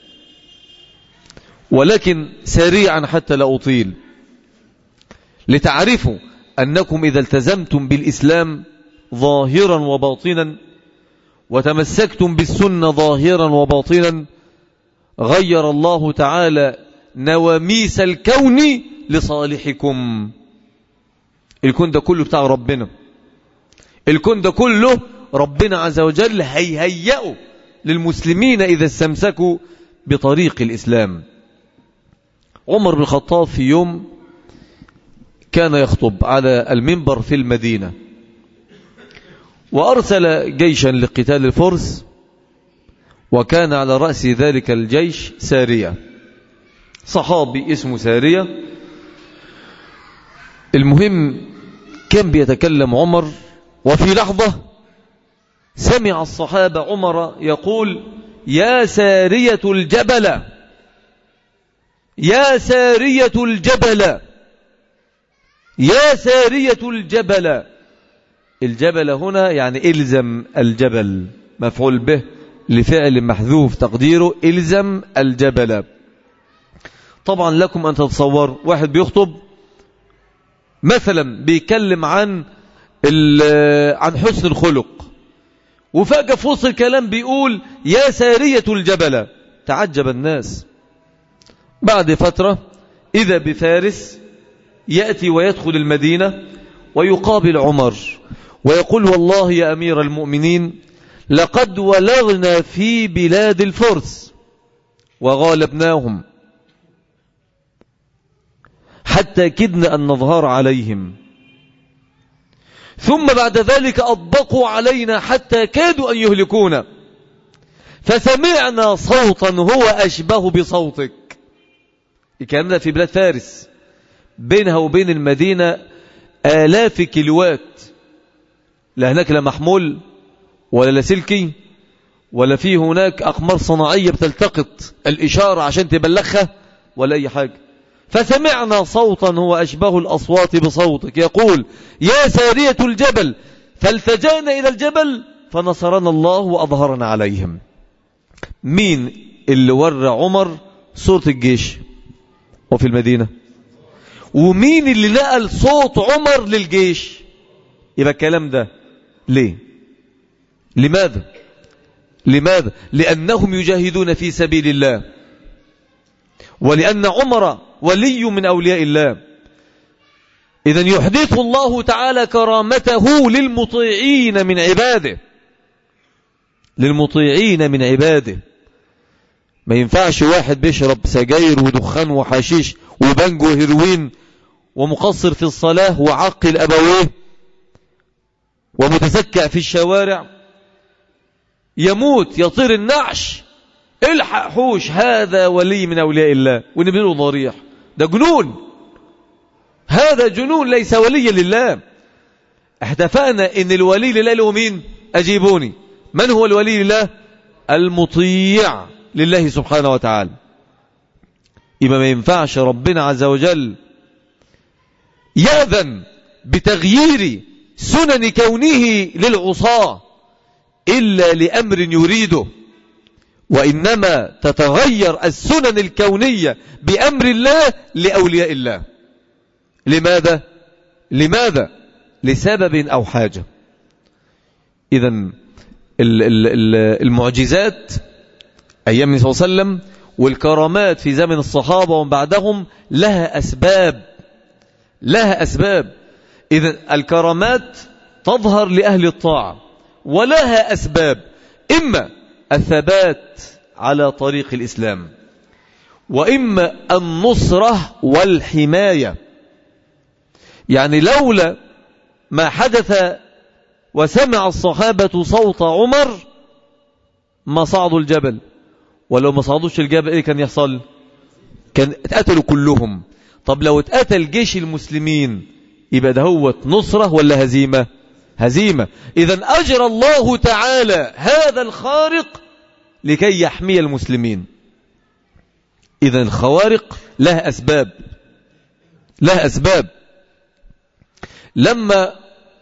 S1: ولكن سريعا حتى لا أطيل، لتعرفوا أنكم إذا التزمتم بالإسلام ظاهرا وباطنا وتمسكتم بالسنة ظاهرا وباطنا، غير الله تعالى نواميس الكون لصالحكم. الكون ده كله بتاع ربنا، الكون ده كله ربنا عز وجل هيهيئه للمسلمين إذا استمسكوا بطريق الإسلام. عمر بن الخطاب في يوم كان يخطب على المنبر في المدينة، وأرسل جيشا لقتال الفرس، وكان على رأس ذلك الجيش سارية، صحابي اسمه سارية. المهم كان بيتكلم عمر، وفي لحظة سمع الصحابة عمر يقول: يا سارية الجبل، يا سارية الجبل، يا سارية الجبل. الجبل هنا يعني إلزم الجبل، مفعول به لفعل محذوف تقديره إلزم الجبل. طبعا لكم أن تتصور واحد بيخطب مثلا بيتكلم عن عن حسن الخلق، وفجأة في وسط الكلام بيقول يا سارية الجبل. تعجب الناس. بعد فترة إذا بفارس يأتي ويدخل المدينة ويقابل عمر ويقول: والله يا أمير المؤمنين، لقد ولغنا في بلاد الفرس وغالبناهم حتى كدنا أن نظهر عليهم، ثم بعد ذلك أطبقوا علينا حتى كادوا أن يهلكونا، فسمعنا صوتا هو أشبه بصوتك. الكلام ده في بلاد فارس، بينها وبين المدينة آلاف كيلوات، لا هناك لا محمول ولا لاسلكي ولا في هناك أقمار صناعية بتلتقط الإشارة عشان تبلغها ولا أي حاجة. فسمعنا صوتا هو أشبه الأصوات بصوتك يقول: يا سارية الجبل، فالتجأنا إلى الجبل فنصرنا الله وأظهرنا عليهم. مين اللي ورى عمر صوت الجيش وفي المدينة؟ ومين اللي نقل صوت عمر للجيش؟ يبقى الكلام ده ليه؟ لماذا؟ لماذا؟ لأنهم يجاهدون في سبيل الله، ولأن عمر ولي من أولياء الله. إذن يحدث الله تعالى كرامته للمطيعين من عباده، للمطيعين من عباده. ما ينفعش واحد بيشرب سجاير ودخان وحشيش وبنج وهيروين ومقصر في الصلاة وعقل أبويه ومتسكع في الشوارع يموت يطير النعش. الحق حوش، هذا ولي من أولياء الله ونبيله ضريح. ده جنون، هذا جنون، ليس وليا لله. احتفانا ان الولي لله له مين؟ أجيبوني، من هو الولي لله؟ المطيع لله سبحانه وتعالى. يبقى ما ينفعش ربنا عز وجل يأذن بتغيير سنن كونه للعصاة إلا لأمر يريده، وإنما تتغير السنن الكونية بأمر الله لأولياء الله. لماذا؟ لماذا؟ لسبب أو حاجة. إذن المعجزات أيام النبي صلى الله عليه وسلم والكرامات في زمن الصحابة ومن بعدهم لها أسباب، لها أسباب. إذن الكرامات تظهر لأهل الطاعة ولها أسباب، إما الثبات على طريق الإسلام، وإما النصرة والحماية. يعني لولا ما حدث وسمع الصحابة صوت عمر ما صعدوا الجبل، ولو ما صعدوش الجبل إيه كان يحصل؟ كان اتقتلوا كلهم. طب لو اتقتل جيش المسلمين يبقى دهوت نصرة ولا هزيمة؟ هزيمة. إذن أجرى الله تعالى هذا الخارق لكي يحمي المسلمين. إذن الخوارق لها أسباب، لها أسباب. لما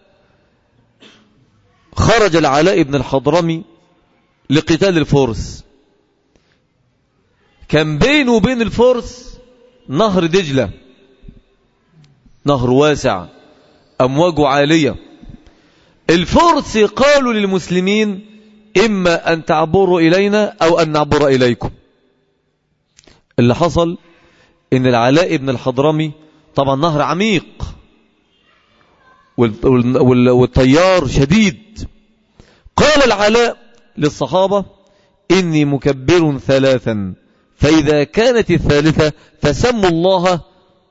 S1: خرج العلاء بن الحضرمي لقتال الفرس كان بينه وبين الفرس نهر دجلة، نهر واسع أمواجه عالية. الفرس قالوا للمسلمين: إما أن تعبروا إلينا أو أن نعبر إليكم. اللي حصل إن العلاء بن الحضرمي طبعا نهر عميق والتيار شديد. قال العلاء للصحابة: إني مكبر ثلاثا فإذا كانت الثالثة فسموا الله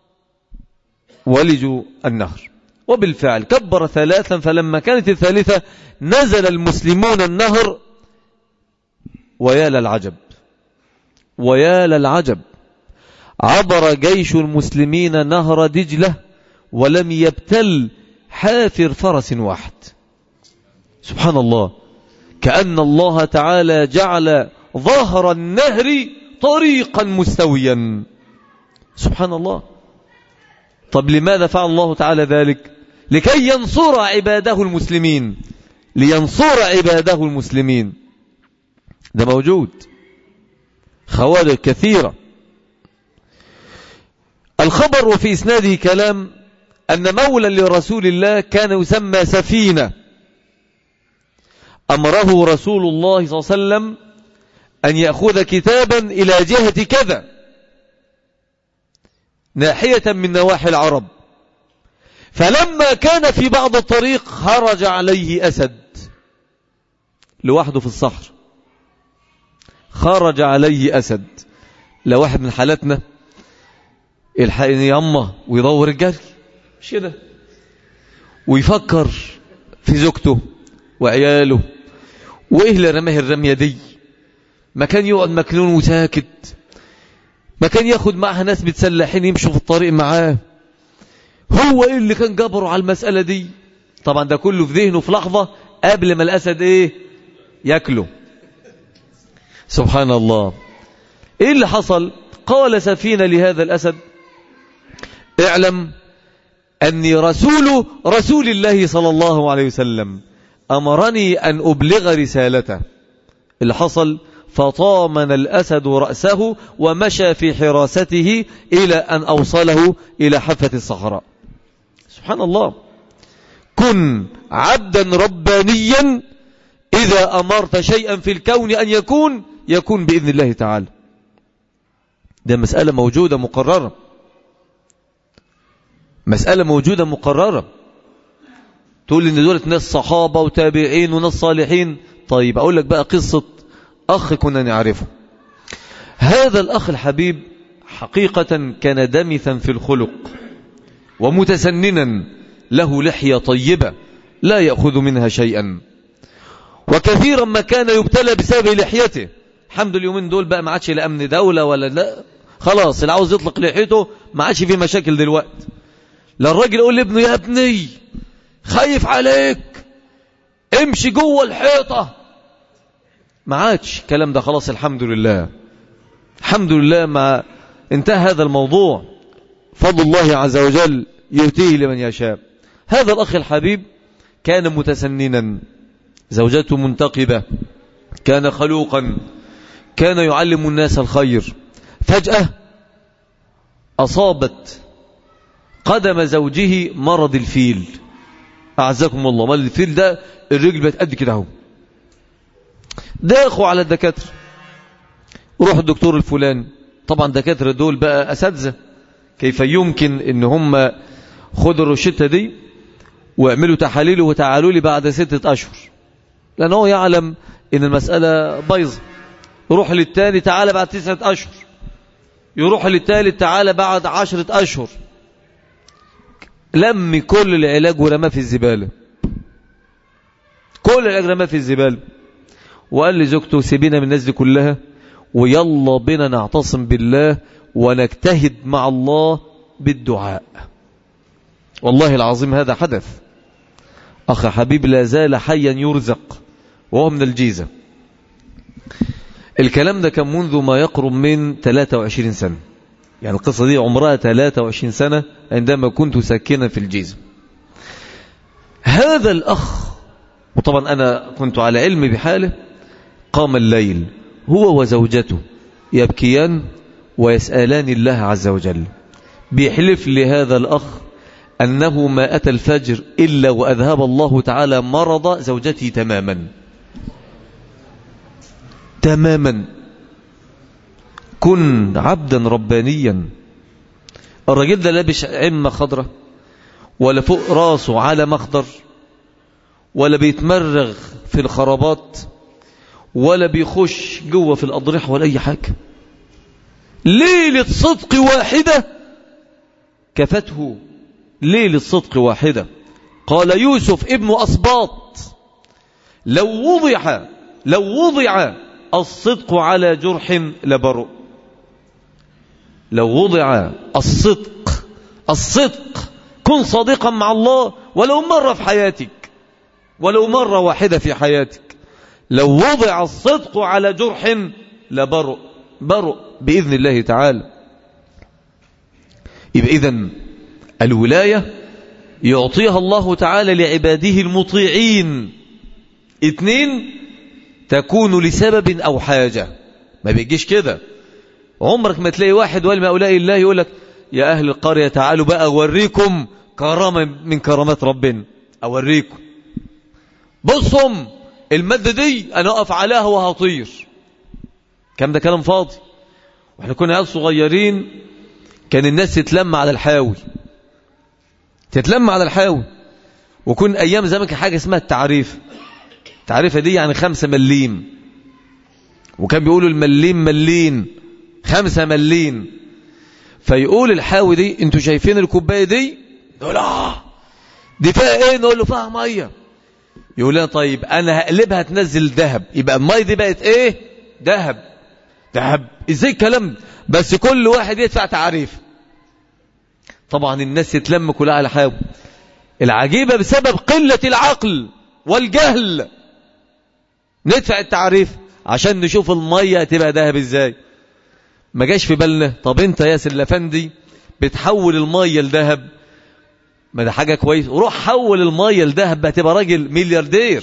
S1: ولجوا النهر. وبالفعل كبر ثلاثا، فلما كانت الثالثة نزل المسلمون النهر، ويا للعجب ويا للعجب عبر جيش المسلمين نهر دجلة ولم يبتل حافر فرس واحد. سبحان الله، كأن الله تعالى جعل ظهر النهر طريقا مستويا. سبحان الله. طب لماذا فعل الله تعالى ذلك؟ لكي ينصر عباده المسلمين، لينصر عباده المسلمين. ده موجود خوارق كثيرة. الخبر وفي إسناده كلام أن مولا لرسول الله كان يسمى سفينة، أمره رسول الله صلى الله عليه وسلم أن يأخذ كتابا إلى جهة كذا، ناحية من نواحي العرب. فلما كان في بعض الطريق خرج عليه أسد لوحده في الصحر، خرج عليه أسد. لو واحد من حالتنا الحقني يامه ويدور الجري مش كده، ويفكر في زوجته وعياله وإيه اللي رماه الرمية دي، ما كان يقعد مكنون وساكت، ما كان ياخد معها ناس متسلحين يمشوا في الطريق معاه. هو إيه اللي كان جبره على المسألة دي؟ طبعا ده كله في ذهنه في لحظة قبل ما الأسد إيه يأكله. سبحان الله. إيه اللي حصل؟ قال سفينة لهذا الأسد: اعلم أني رسول رسول الله صلى الله عليه وسلم أمرني أن أبلغ رسالته. اللي حصل فطامن الأسد رأسه ومشى في حراسته إلى أن أوصله إلى حافة الصحراء. سبحان الله. كن عبدا ربانيا، إذا أمرت شيئا في الكون أن يكون يكون بإذن الله تعالى. ده مسألة موجودة مقررة، مسألة موجودة مقررة. تقول إن دولة ناس صحابة وتابعين وناس صالحين. طيب أقول لك بقى قصة أخ كنا نعرفه. هذا الأخ الحبيب حقيقة كان دمثا في الخلق ومتسننا، له لحية طيبة لا يأخذ منها شيئا، وكثيرا ما كان يبتلى بسبب لحيته. الحمد لله اليومين دول بقى ما عادش لا أمن دولة ولا لا، خلاص اللي عاوز يطلق لحيته ما عادش فيه مشاكل دلوقتي. لا الراجل يقول لابنه: يا ابني خايف عليك امشي جوه الحيطة، ما عادش الكلام ده، خلاص الحمد لله الحمد لله ما انتهى هذا الموضوع. فضل الله عز وجل يؤتيه لمن يشاء. هذا الأخ الحبيب كان متسننا، زوجته منتقبة، كان خلوقا، كان يعلم الناس الخير. فجأة أصابت قدم زوجه مرض الفيل. أعزكم الله، مرض الفيل ده الرجل بقت قد كده اهو. داخوا على الدكاترة، روح الدكتور الفلاني. طبعا الدكاترة دول بقى أساتذة، كيف يمكن ان هم خدوا الروشتة دي واعملوا تحاليله وتعالوا لي بعد ستة أشهر، لأنه يعلم ان المسألة بايظة. يروح للتاني تعالى بعد تسعة أشهر، يروح للتالت تعالى بعد عشرة أشهر. لم كل العلاج ورماه في الزبالة، كل العلاج رماه في الزبالة. وقال لزوجته: سيبينا من الناس دي كلها ويلا بنا نعتصم بالله ونجتهد مع الله بالدعاء. والله العظيم هذا حدث. أخ حبيب لا زال حيا يرزق وهو من الجيزة. الكلام ده كان منذ ما يقرب من ثلاثة وعشرين سنة، يعني القصة دي عمرها ثلاثة وعشرين سنة عندما كنت ساكنا في الجيزة. هذا الأخ، وطبعا أنا كنت على علم بحاله، قام الليل هو وزوجته يبكيان ويسألان الله عز وجل. بيحلف لهذا الأخ أنه ما أتى الفجر إلا وأذهب الله تعالى مرض زوجته تماما تماما. كن عبدا ربانيا. الرجل ده لابس عمة خضرة ولا فوق راسه على مخضر، ولا بيتمرغ في الخرابات، ولا بيخش جوه في الأضرحة ولا أي حاجة. ليلة صدق واحدة كفته، ليلة صدق واحدة. قال يوسف ابن أسباط لو وضع لو وضع الصدق على جرح لبرؤ. لو وضع الصدق الصدق كن صادقا مع الله ولو مرة في حياتك، ولو مرة واحدة في حياتك. لو وضع الصدق على جرح لبرؤ، برؤ بإذن الله تعالى. يبقى إذن الولاية يعطيها الله تعالى لعباده المطيعين. اثنين، تكون لسبب أو حاجة. ما بيجيش كده. عمرك ما تلاقي واحد ولي من أولياء الله يقول لك يا أهل القرية تعالوا بقى أوريكم كرامة من كرامات ربنا، أوريكم بصهم المادة دي أنا أقف عليها وهطير. كم ده كلام فاضي. واحنا كنا عيال صغيرين كان الناس تتلم على الحاوي، تتلم على الحاوي. وكن أيام زمان كان حاجة اسمها التعريف. التعريفة دي يعني خمسة مليم، وكان بيقولوا المليم ملين، خمسة ملين. فيقول الحاوي دي انتوا شايفين الكوباية دي؟ يقول اه دي فيها ايه؟ نقول له فيها مية. يقول لنا طيب انا هقلبها تنزل ذهب، يبقى المية دي بقت ايه؟ ذهب. ذهب ازاي الكلام؟ بس كل واحد يدفع تعريف. طبعا الناس تتلم كلها على حاوي. العجيبة بسبب قلة العقل والجهل ندفع التعريف عشان نشوف المية تبقى ذهب ازاي. ما جاش في بالنا طب انت يا سلفندي بتحول المية لذهب، ما ده حاجة كويس، وروح حول المية لذهب بقى تبقى راجل ملياردير.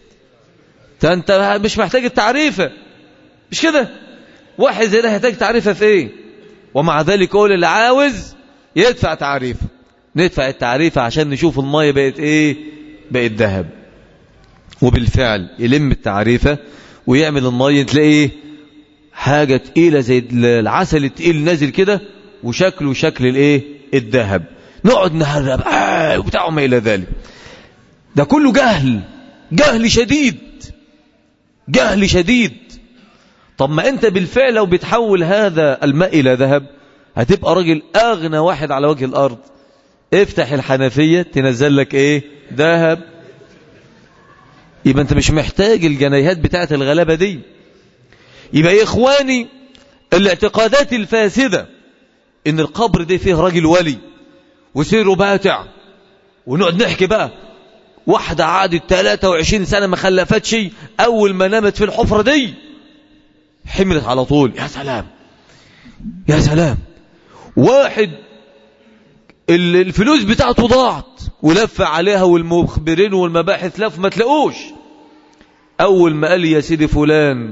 S1: انت مش محتاج التعريفة، مش كده؟ واحد زي ده هيحتاج تعريفة في ايه؟ ومع ذلك يقول اللي عاوز يدفع تعريفة. ندفع التعريفة عشان نشوف المية بقت ايه؟ بقت ذهب. وبالفعل يلم التعريفة ويعمل المية تلاقيه حاجة تقيلة زي العسل التقيل نازل كده، وشكله شكل الايه؟ الذهب. نقعد نهرب آه وبتاعه ما إلى ذلك. ده كله جهل، جهل شديد، جهل شديد. طب ما انت بالفعل لو بتحول هذا الماء إلى ذهب هتبقى راجل أغنى واحد على وجه الأرض. افتح الحنفية تنزل لك ايه؟ ذهب. يبقى انت مش محتاج الجنيهات بتاعت الغلابة دي. يبقى يا إخواني الاعتقادات الفاسدة ان القبر ده فيه راجل ولي وسيره باتع، ونقعد نحكي بقى واحدة عادت ثلاثة وعشرين سنة ما خلفتش، أول ما نامت في الحفرة دي حملت على طول. يا سلام يا سلام. واحد الفلوس بتاعته ضاعت ولف عليها والمخبرين والمباحث لف ما تلاقوش. أول ما قال يا سيدي فلان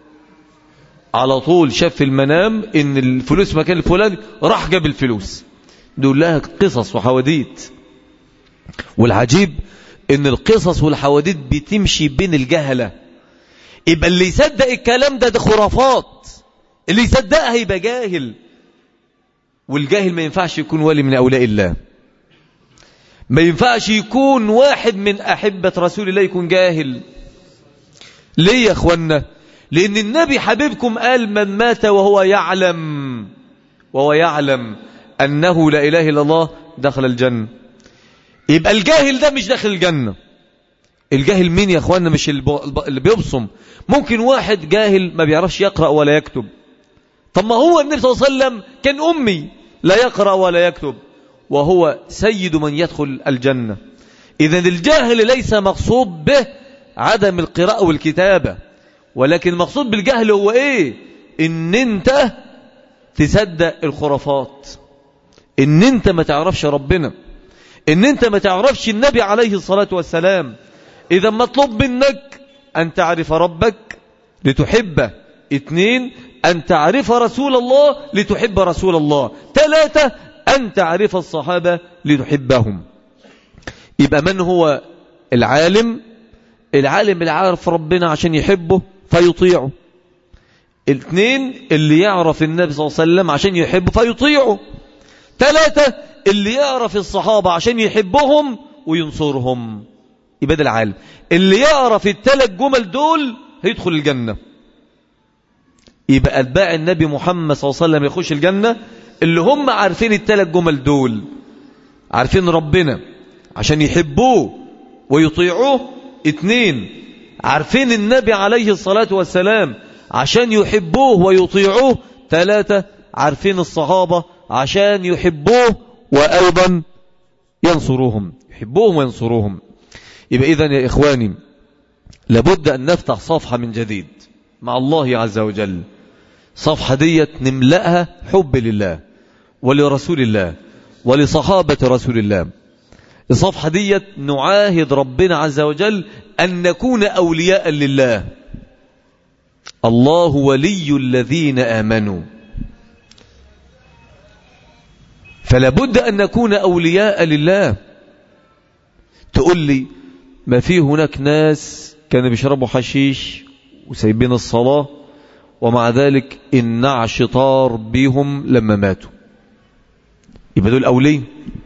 S1: على طول شاف في المنام ان الفلوس مكان الفلاني، راح جاب الفلوس. دول لها قصص وحواديت. والعجيب ان القصص والحواديت بتمشي بين الجهلة. يبقى اللي يصدق الكلام ده ده خرافات، اللي يصدقها يبقى جاهل. والجاهل ما ينفعش يكون ولي من أولياء الله، ما ينفعش يكون واحد من أحبة رسول الله يكون جاهل. ليه يا أخوانا؟ لأن النبي حبيبكم قال من مات وهو يعلم وهو يعلم أنه لا إله إلا الله دخل الجنة. يبقى الجاهل ده مش داخل الجنة. الجاهل مين يا أخوانا؟ مش اللي بيبصم. ممكن واحد جاهل ما بيعرفش يقرأ ولا يكتب. طب ما هو النبي صلى الله عليه وسلم كان أمي لا يقرأ ولا يكتب وهو سيد من يدخل الجنة. إذن الجاهل ليس مقصود به عدم القراءة والكتابة، ولكن المقصود بالجهل هو ايه؟ ان انت تصدق الخرافات، ان انت ما تعرفش ربنا، ان انت ما تعرفش النبي عليه الصلاة والسلام. اذا مطلوب منك ان تعرف ربك لتحبه. اثنين، ان تعرف رسول الله لتحب رسول الله. ثلاثة، ان تعرف الصحابة لتحبهم. يبقى من هو العالم؟ العالم اللي عارف ربنا عشان يحبه فيطيعه. الاثنين، اللي يعرف النبي صلى الله عليه وسلم عشان يحبه فيطيعه. ثلاثة، اللي يعرف الصحابة عشان يحبهم وينصرهم. يبقى ده العالم. اللي يعرف الثلاث جمل دول هيدخل الجنة. يبقى أتباع النبي محمد صلى الله عليه وسلم يخش الجنة اللي هم عارفين الثلاث جمل دول، عارفين ربنا عشان يحبوه ويطيعوه، اتنين عارفين النبي عليه الصلاة والسلام عشان يحبوه ويطيعوه، ثلاثة عارفين الصحابة عشان يحبوه وأيضا ينصروهم، يحبوهم وينصروهم. يبقى إذن يا إخواني لابد أن نفتح صفحة من جديد مع الله عز وجل، صفحة ديت نملأها حب لله ولرسول الله ولصحابة رسول الله. الصفحة ديت نعاهد ربنا عز وجل أن نكون أولياء لله. الله ولي الذين آمنوا، فلا بد أن نكون أولياء لله. تقول لي ما في هناك ناس كانوا بيشربوا حشيش وسايبين الصلاة ومع ذلك النعش طار بيهم لما ماتوا، يبقى دول أولياء.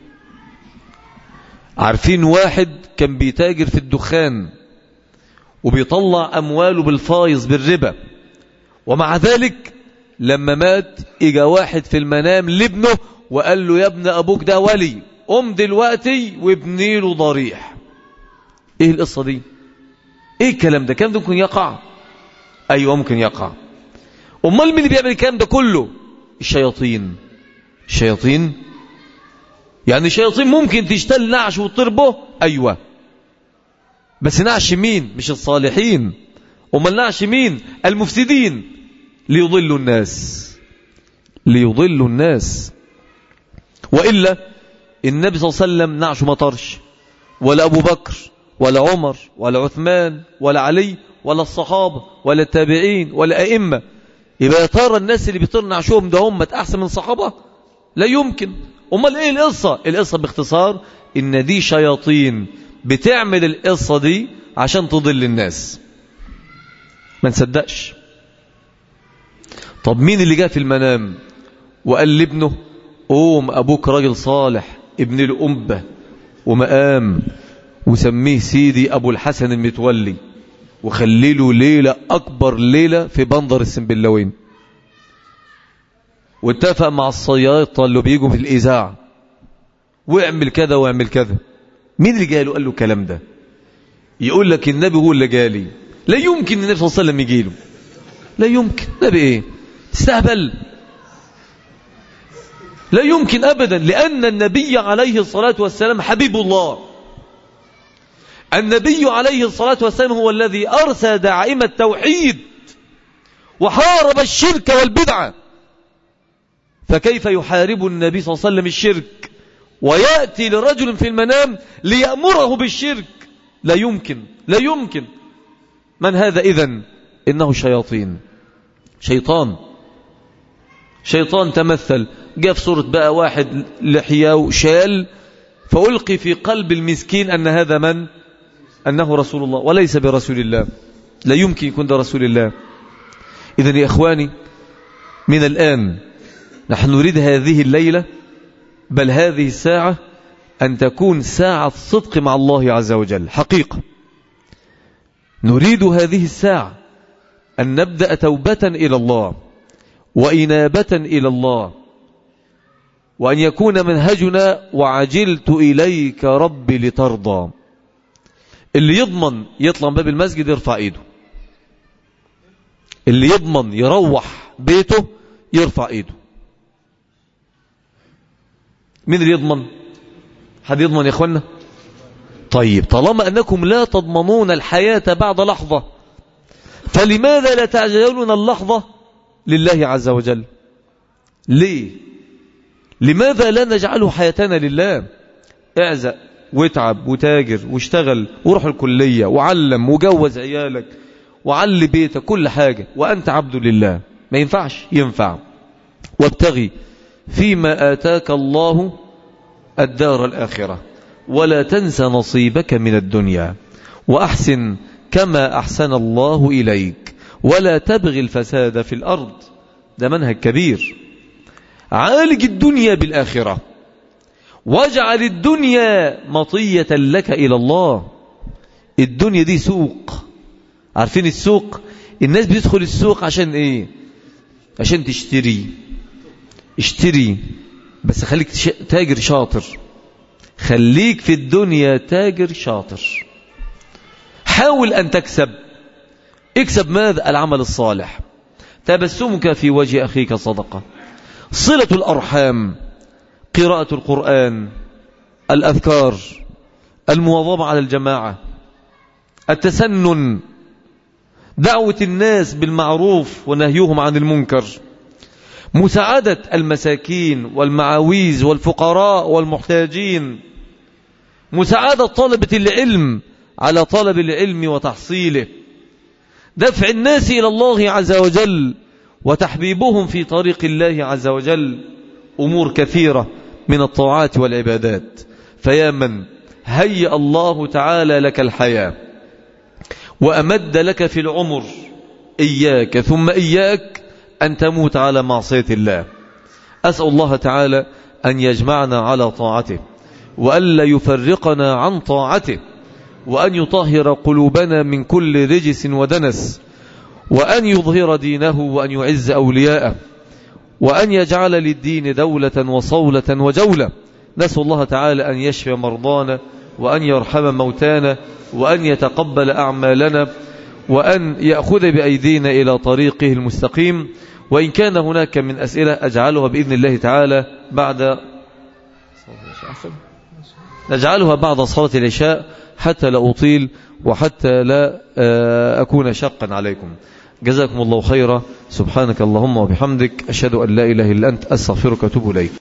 S1: عارفين واحد كان بيتاجر في الدخان وبيطلع أمواله بالفايز بالربا، ومع ذلك لما مات إجا واحد في المنام لابنه وقال له يا ابن أبوك ده ولي، قم دلوقتي وابني له ضريح. إيه القصة دي؟ إيه الكلام ده؟ كان ده ممكن يقع؟ أيوة ممكن يقع. أمال مين اللي بيعمل الكلام ده كله؟ الشياطين. الشياطين يعني الشياطين ممكن تشتل نعش وتربه، أيوة، بس نعش مين؟ مش الصالحين. أمال نعش مين؟ المفسدين، ليضلوا الناس، ليضلوا الناس. وإلا النبي صلى الله عليه وسلم نعشه ما طرش، ولا أبو بكر ولا عمر ولا عثمان ولا علي ولا الصحابة ولا التابعين ولا أئمة. يبقى يا ترى الناس اللي بيطر نعشهم ده هم أحسن من الصحابة؟ لا يمكن. أمال إيه القصة؟ القصة باختصار إن دي شياطين بتعمل القصة دي عشان تضل الناس. ما نصدقش. طب مين اللي جاء في المنام وقال لابنه قوم أبوك راجل صالح ابن الأمة ومقام وسميه سيدي أبو الحسن المتولي وخليله ليلة أكبر ليلة في بندر السنبلاوين، واتفق مع الصياطة اللي بيجوا في الإذاعة واعمل كذا واعمل كذا. مين اللي جاله قال له الكلام ده؟ يقول لك النبي هو اللي جالي. لا يمكن النبي صلى الله عليه وسلم يجيله، لا يمكن. نبي ايه؟ تستهبل. لا يمكن أبدا، لأن النبي عليه الصلاة والسلام حبيب الله. النبي عليه الصلاة والسلام هو الذي أرسل داعم التوحيد وحارب الشرك والبدعة، فكيف يحارب النبي صلى الله عليه وسلم الشرك ويأتي لرجل في المنام ليأمره بالشرك؟ لا يمكن، لا يمكن. من هذا إذن؟ إنه شياطين، شيطان شيطان تمثل. جاء في صورة بقى واحد لحياه شال فألقي في قلب المسكين أن هذا من؟ أنه رسول الله، وليس برسول الله. لا يمكن يكون ده رسول الله. إذن يا إخواني من الآن نحن نريد هذه الليلة بل هذه الساعة أن تكون ساعة صدق مع الله عز وجل حقيقة. نريد هذه الساعة أن نبدأ توبة إلى الله وإنابة إلى الله، وأن يكون منهجنا وعجلت إليك ربي لترضى. اللي يضمن يطلع باب المسجد يرفع ايده، اللي يضمن يروح بيته يرفع ايده. مين اللي يضمن؟ حد يضمن يا اخوانا؟ طيب طالما أنكم لا تضمنون الحياة بعد لحظة فلماذا لا تعجلون اللحظة لله عز وجل؟ ليه؟ لماذا لا نجعله حياتنا لله؟ اعزق واتعب وتاجر واشتغل وروح الكلية وعلم وجوز عيالك وعلي بيتك كل حاجة وأنت عبد لله. ما ينفعش؟ ينفع. وابتغي فيما آتاك الله الدار الآخرة ولا تنس نصيبك من الدنيا وأحسن كما أحسن الله إليك ولا تبغي الفساد في الأرض. ده منهج كبير. عالج الدنيا بالآخرة واجعل الدنيا مطية لك إلى الله. الدنيا دي سوق، عارفين السوق؟ الناس بيدخل السوق عشان ايه؟ عشان تشتري، اشتري، بس خليك تاجر شاطر. خليك في الدنيا تاجر شاطر. حاول أن تكسب. اكسب ماذا؟ العمل الصالح. تبسمك في وجه أخيك صدقة. صلة الأرحام، قراءة القرآن، الأذكار، المواظبة على الجماعة، التسنن، دعوة الناس بالمعروف ونهيهم عن المنكر، مساعدة المساكين والمعاويز والفقراء والمحتاجين، مساعدة طلبة العلم على طلب العلم وتحصيله، دفع الناس إلى الله عز وجل وتحبيبهم في طريق الله عز وجل. أمور كثيرة من الطاعات والعبادات. فيا من هيأ الله تعالى لك الحياة وأمد لك في العمر، إياك ثم إياك أن تموت على معصية الله. أسأل الله تعالى أن يجمعنا على طاعته، وألا يفرقنا عن طاعته، وأن يطهر قلوبنا من كل رجس ودنس، وأن يظهر دينه، وأن يعز أولياءه، وأن يجعل للدين دولة وصولة وجولة. نسأل الله تعالى أن يشفي مرضانا، وأن يرحم موتانا، وأن يتقبل أعمالنا، وأن يأخذ بأيدينا إلى طريقه المستقيم. وإن كان هناك من أسئلة أجعلها بإذن الله تعالى بعد نجعلها بعد صلاة العشاء حتى لا أطيل وحتى لا أكون شاقا عليكم. جزاكم الله خيرا. سبحانك اللهم وبحمدك، أشهد أن لا إله إلا أنت، أستغفرك وأتوب إليك.